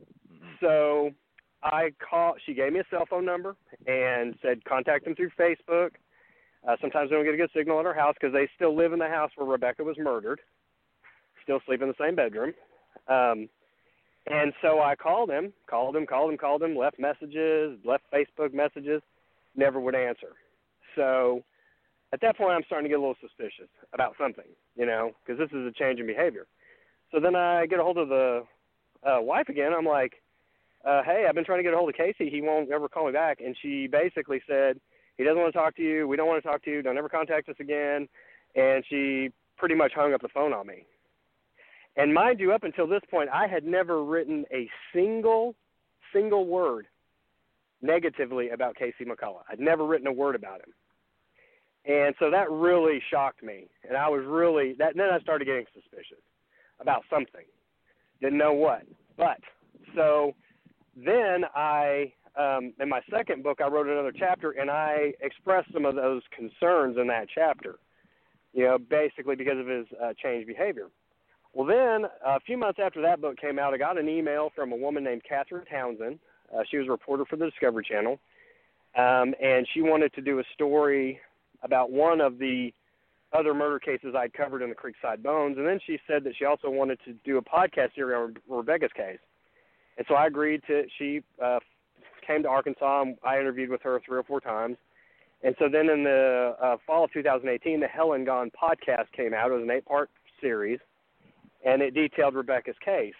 So I call. She gave me a cell phone number and said contact them through Facebook. Uh, sometimes they don't get a good signal at her house because they still live in the house where Rebecca was murdered, still sleep in the same bedroom. Um, and so I called him, called him, called him, called him, left messages, left Facebook messages, never would answer. So at that point I'm starting to get a little suspicious about something, you know, because this is a change in behavior. So then I get a hold of the uh, wife again. I'm like, Uh, hey, I've been trying to get a hold of Casey. He won't ever call me back. And she basically said, he doesn't want to talk to you. We don't want to talk to you. Don't ever contact us again. And she pretty much hung up the phone on me. And mind you, up until this point, I had never written a single, single word negatively about Casey McCullough. I'd never written a word about him. And so that really shocked me. And I was really, that, then I started getting suspicious about something. Didn't know what. But, so... Then I, um, in my second book, I wrote another chapter, and I expressed some of those concerns in that chapter, you know, basically because of his uh, changed behavior. Well, then a few months after that book came out, I got an email from a woman named Catherine Townsend. Uh, she was a reporter for the Discovery Channel, um, and she wanted to do a story about one of the other murder cases I'd covered in the Creekside Bones, and then she said that she also wanted to do a podcast series on Rebecca's case. And so I agreed to, she uh, came to Arkansas, and I interviewed with her three or four times. And so then in the uh, fall of two thousand eighteen, the Hell and Gone podcast came out. It was an eight-part series, and it detailed Rebecca's case.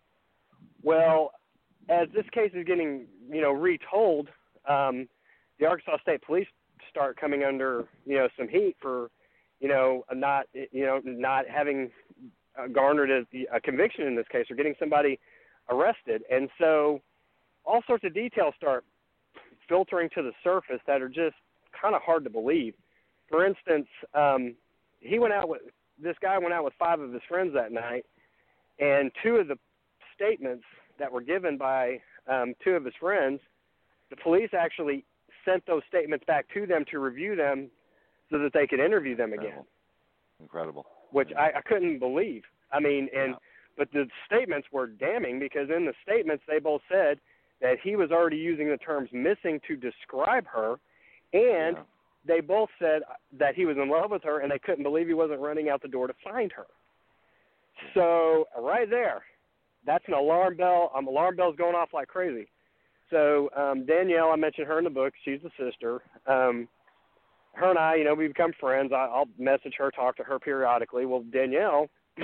Well, as this case is getting, you know, retold, um, the Arkansas State Police start coming under, you know, some heat for, you know, not, you know, not having uh, garnered a, a conviction in this case or getting somebody arrested. And so all sorts of details start filtering to the surface that are just kind of hard to believe. For instance, um, he went out with, this guy went out with five of his friends that night, and two of the statements that were given by um, two of his friends, the police actually sent those statements back to them to review them so that they could interview them again. Incredible. Which I, I couldn't believe. I mean, and... Yeah. But the statements were damning because in the statements they both said that he was already using the terms missing to describe her, and yeah. they both said that he was in love with her and they couldn't believe he wasn't running out the door to find her. So right there, that's an alarm bell. Um, alarm bell's going off like crazy. So um, Danielle, I mentioned her in the book. She's the sister. Um, her and I, you know, we become friends. I, I'll message her, talk to her periodically. Well, Danielle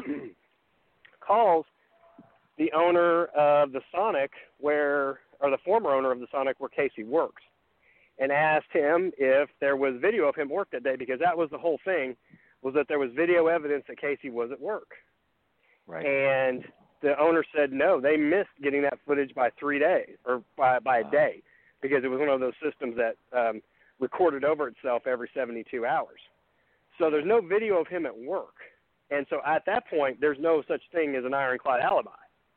calls the owner of the Sonic where, or the former owner of the Sonic where Casey works, and asked him if there was video of him work that day, because that was the whole thing, was that there was video evidence that Casey was at work. Right. And the owner said no, they missed getting that footage by three days, or by, by wow. a day, because it was one of those systems that um, recorded over itself every seventy-two hours. So there's no video of him at work. And so at that point, there's no such thing as an ironclad alibi.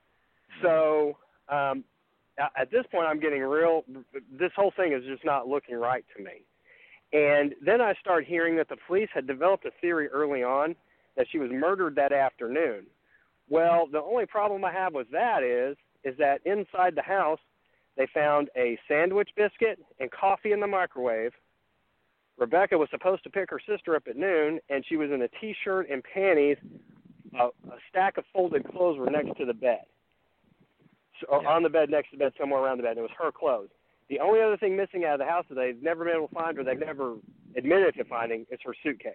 So um, at this point, I'm getting real, this whole thing is just not looking right to me. And then I start hearing that the police had developed a theory early on that she was murdered that afternoon. Well, the only problem I have with that is, is that inside the house, they found a sandwich biscuit and coffee in the microwave. Rebecca was supposed to pick her sister up at noon, and she was in a T-shirt and panties. A, a stack of folded clothes were next to the bed. So, yeah. On the bed, next to the bed, somewhere around the bed. It was her clothes. The only other thing missing out of the house that they've never been able to find, or they've never admitted to finding, is her suitcase.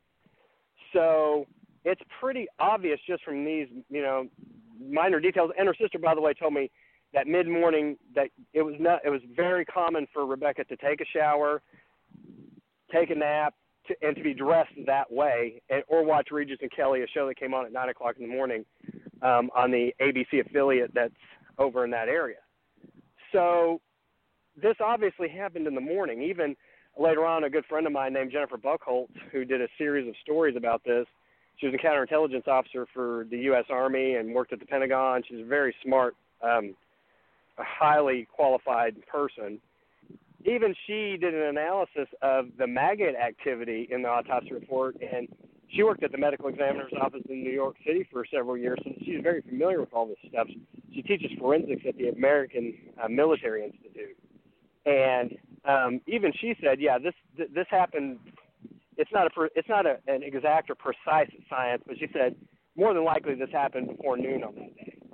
So it's pretty obvious just from these, you know, minor details. And her sister, by the way, told me that mid-morning that it was not, it was very common for Rebecca to take a shower, take a nap, to, and to be dressed that way, and, or watch Regis and Kelly, a show that came on at nine o'clock in the morning um, on the A B C affiliate that's over in that area. So this obviously happened in the morning. Even later on, a good friend of mine named Jennifer Buckholtz, who did a series of stories about this, she was a counterintelligence officer for the U S Army and worked at the Pentagon. She's a very smart, um, a highly qualified person. Even she did an analysis of the maggot activity in the autopsy report, and she worked at the medical examiner's office in New York City for several years, so she's very familiar with all this stuff. She teaches forensics at the American uh, Military Institute. And um, even she said, yeah, this this happened. It's not a it's not a, an exact or precise science, but she said more than likely this happened before noon on that day.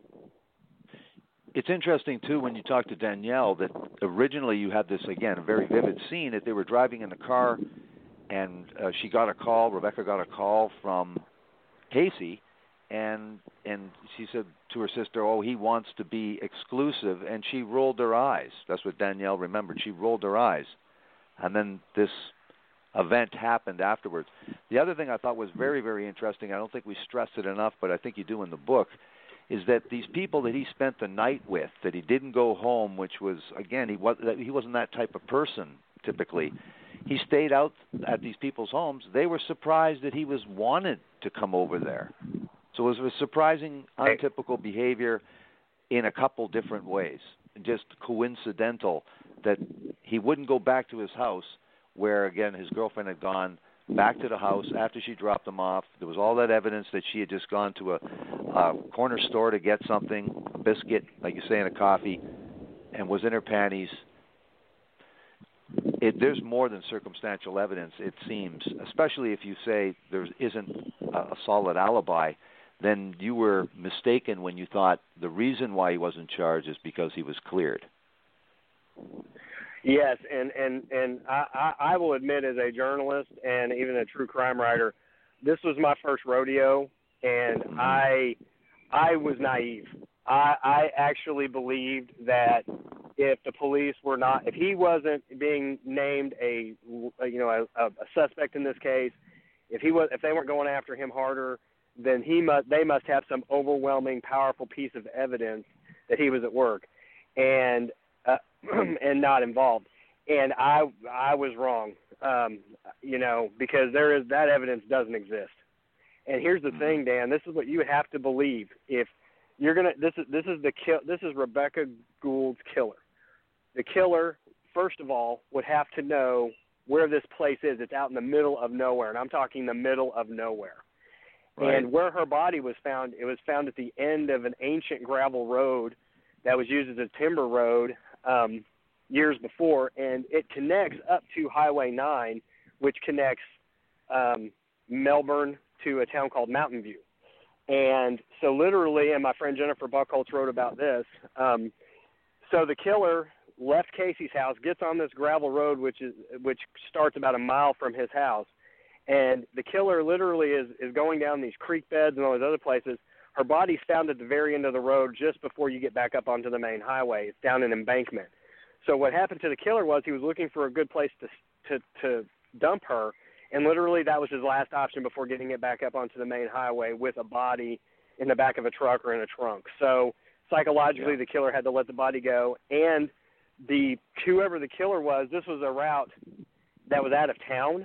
It's interesting, too, when you talk to Danielle, that originally you had this, again, a very vivid scene that they were driving in the car, and uh, she got a call, Rebecca got a call from Casey, and and she said to her sister, oh, he wants to be exclusive, and she rolled her eyes. That's what Danielle remembered. She rolled her eyes. And then this event happened afterwards. The other thing I thought was very, very interesting, I don't think we stressed it enough, but I think you do in the book, is that these people that he spent the night with, that he didn't go home, which was, again, he, was, he wasn't that type of person typically. He stayed out at these people's homes. They were surprised that he was wanted to come over there. So it was surprising, untypical behavior in a couple different ways. Just coincidental that he wouldn't go back to his house where, again, his girlfriend had gone back to the house after she dropped him off. There was all that evidence that she had just gone to a, a corner store to get something, a biscuit, like you say, and a coffee, and was in her panties. It, there's more than circumstantial evidence, it seems, especially if you say there isn't a, a solid alibi. Then you were mistaken when you thought the reason why he wasn't charged is because he was cleared. Yes, and, and, and I, I, I will admit, as a journalist and even a true crime writer, this was my first rodeo, and mm-hmm. I I was naive. I, I actually believed that if the police were not, if he wasn't being named a, a you know a, a suspect in this case, if he was, if they weren't going after him harder, then he must they must have some overwhelming, powerful piece of evidence that he was at work, and uh, and not involved. And I I was wrong, um, you know, because there is that evidence doesn't exist. And here's the thing, Dan. This is what you have to believe. If you're gonna, this is this is the kill. This is Rebecca Gould's killer. The killer, first of all, would have to know where this place is. It's out in the middle of nowhere, and I'm talking the middle of nowhere. Right. And where her body was found, it was found at the end of an ancient gravel road that was used as a timber road um, years before, and it connects up to Highway nine, which connects um, Melbourne to a town called Mountain View. And so literally, and my friend Jennifer Buckholtz wrote about this, um, so the killer left Casey's house, gets on this gravel road, which is which starts about a mile from his house, and the killer literally is, is going down these creek beds and all these other places. Her body's found at the very end of the road just before you get back up onto the main highway. It's down an embankment. So what happened to the killer was he was looking for a good place to to, to dump her, and literally that was his last option before getting it back up onto the main highway with a body in the back of a truck or in a trunk. So psychologically, yeah. the killer had to let the body go, and the whoever the killer was, this was a route that was out of town.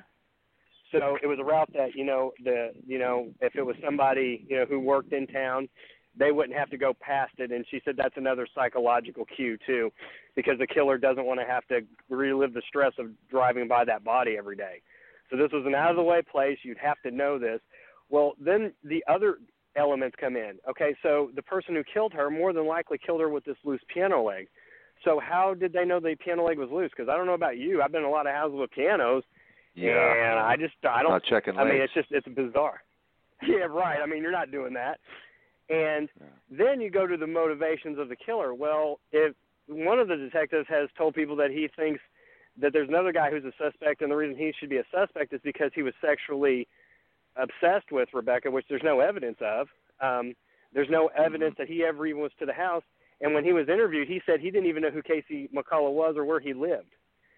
So it was a route that, you know, the you know, if it was somebody, you know, who worked in town, they wouldn't have to go past it. And she said that's another psychological cue, too, because the killer doesn't want to have to relive the stress of driving by that body every day. So this was an out-of-the-way place. You'd have to know this. Well, then the other elements come in. Okay, so the person who killed her more than likely killed her with this loose piano leg. So how did they know the piano leg was loose? Because I don't know about you. I've been in a lot of houses with pianos. Yeah. And I just, I don't, not checking I mean, legs. it's just, it's bizarre. Yeah, right. I mean, you're not doing that. And yeah. then you go to the motivations of the killer. Well, if one of the detectives has told people that he thinks that there's another guy who's a suspect, and the reason he should be a suspect is because he was sexually obsessed with Rebecca, which there's no evidence of. Um, there's no evidence that he ever even was to the house. And when he was interviewed, he said he didn't even know who Casey McCullough was or where he lived.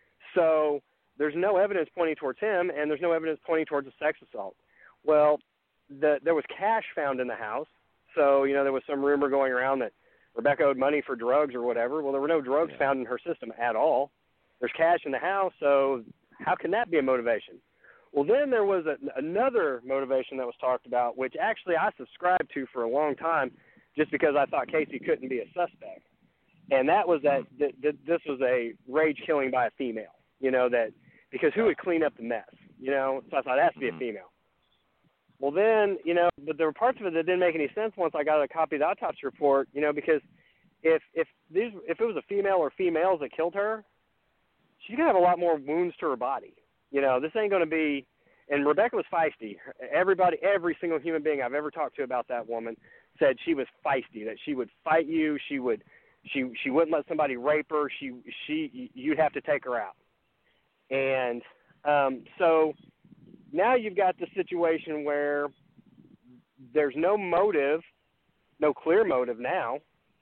So there's no evidence pointing towards him, and there's no evidence pointing towards a sex assault. Well, the, there was cash found in the house. So, you know, there was some rumor going around that Rebecca owed money for drugs or whatever. Well, there were no drugs yeah. found in her system at all. There's cash in the house, so how can that be a motivation? Well, then there was a, another motivation that was talked about, which actually I subscribed to for a long time just because I thought Casey couldn't be a suspect. And that was that th- th- this was a rage killing by a female, you know, that because who would clean up the mess, you know? So I thought it has to be a female. Well, then, you know, but there were parts of it that didn't make any sense once I got a copy of the autopsy report, you know, because if if these if it was a female or females that killed her, she's going to have a lot more wounds to her body. You know, this ain't going to be – and Rebecca was feisty. Everybody, every single human being I've ever talked to about that woman said she was feisty, that she would fight you. She would she she wouldn't let somebody rape her. She she You'd have to take her out. And um, so now you've got the situation where there's no motive, no clear motive now,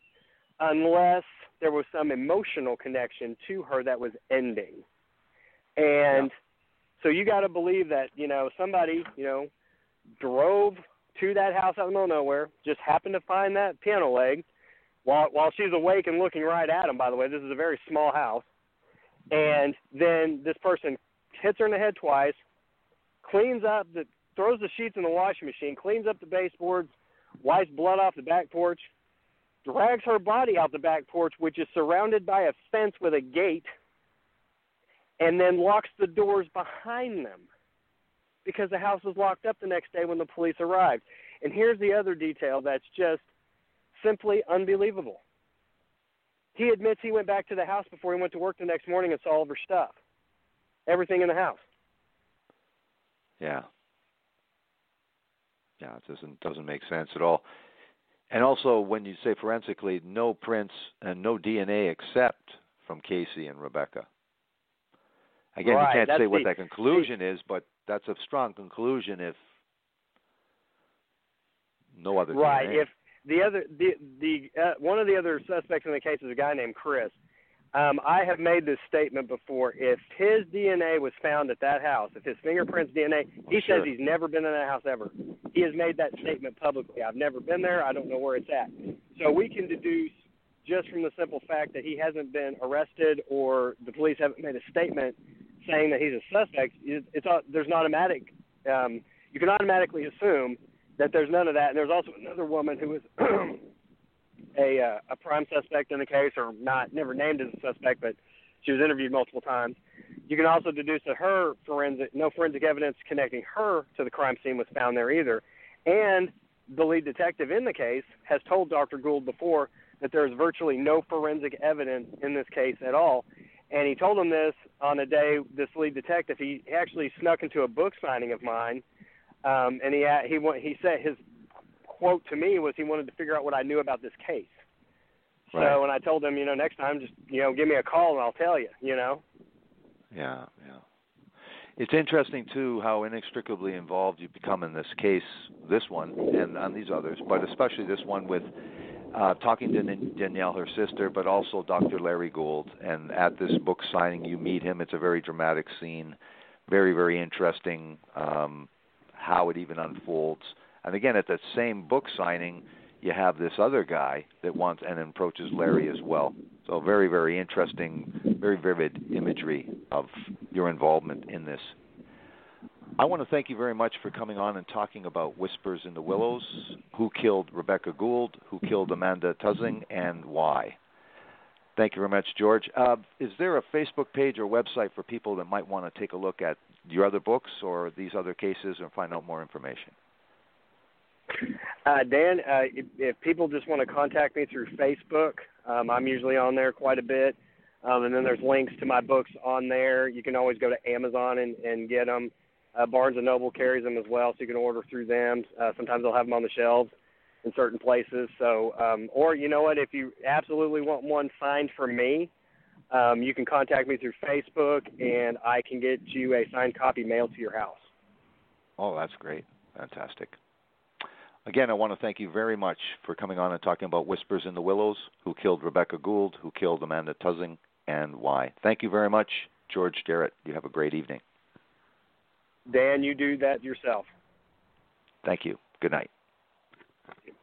unless there was some emotional connection to her that was ending. And yeah. so you got to believe that, you know, somebody, you know, drove to that house out in the middle of nowhere, just happened to find that piano leg while while she's awake and looking right at him, by the way. This is a very small house. And then this person hits her in the head twice, cleans up, the throws the sheets in the washing machine, cleans up the baseboards, wipes blood off the back porch, drags her body out the back porch, which is surrounded by a fence with a gate, and then locks the doors behind them because the house was locked up the next day when the police arrived. And here's the other detail that's just simply unbelievable. He admits he went back to the house before he went to work the next morning and saw all of her stuff, everything in the house. Yeah. Yeah, it doesn't doesn't make sense at all. And also, when you say forensically, no prints and no D N A except from Casey and Rebecca. Again, right, you can't say what the, that conclusion is, but that's a strong conclusion if no other right, D N A. If the other the the uh, one of the other suspects in the case is a guy named Chris. Um, I have made this statement before. If his D N A was found at that house, if his fingerprints D N A, he oh, sure. says he's never been in that house ever. He has made that statement publicly. I've never been there. I don't know where it's at. So we can deduce just from the simple fact that he hasn't been arrested or the police haven't made a statement saying that he's a suspect. It's, it's there's an automatic. Um, you can automatically assume that there's none of that. And there's also another woman who was a uh, a prime suspect in the case, or not never named as a suspect, but she was interviewed multiple times. You can also deduce that her forensic no forensic evidence connecting her to the crime scene was found there either. And the lead detective in the case has told Doctor Gould before that there is virtually no forensic evidence in this case at all. And he told him this on a day, this lead detective, he actually snuck into a book signing of mine, um, and he he he said his quote to me was he wanted to figure out what I knew about this case. So, Right. and I told him, you know, next time just, you know, give me a call and I'll tell you, you know. Yeah, yeah. It's interesting, too, how inextricably involved you become in this case, this one, and on these others, but especially this one with uh, talking to Danielle, her sister, but also Doctor Larry Gould. And at this book signing, you meet him. It's a very dramatic scene, very, very interesting um, how it even unfolds. And again, at that same book signing, you have this other guy that wants and approaches Larry as well. So very, very interesting, very vivid imagery of your involvement in this. I want to thank you very much for coming on and talking about Whispers in the Willows, who killed Rebecca Gould, who killed Amanda Tuzzing, and why. Thank you very much, George. Uh, is there a Facebook page or website for people that might want to take a look at your other books or these other cases and find out more information? Uh, Dan, uh, if, if people just want to contact me through Facebook, um, I'm usually on there quite a bit. Um, and then there's links to my books on there. You can always go to Amazon and, and get them. Uh, Barnes and Noble carries them as well, so you can order through them. Uh, sometimes they'll have them on the shelves in certain places. So, um, or you know what, if you absolutely want one signed from me, um, you can contact me through Facebook, and I can get you a signed copy mailed to your house. Oh, that's great. Fantastic. Again, I want to thank you very much for coming on and talking about Whispers in the Willows, who killed Rebecca Gould, who killed Amanda Tuzzing, and why. Thank you very much, George Garrett. You have a great evening. Dan, you do that yourself. Thank you. Good night.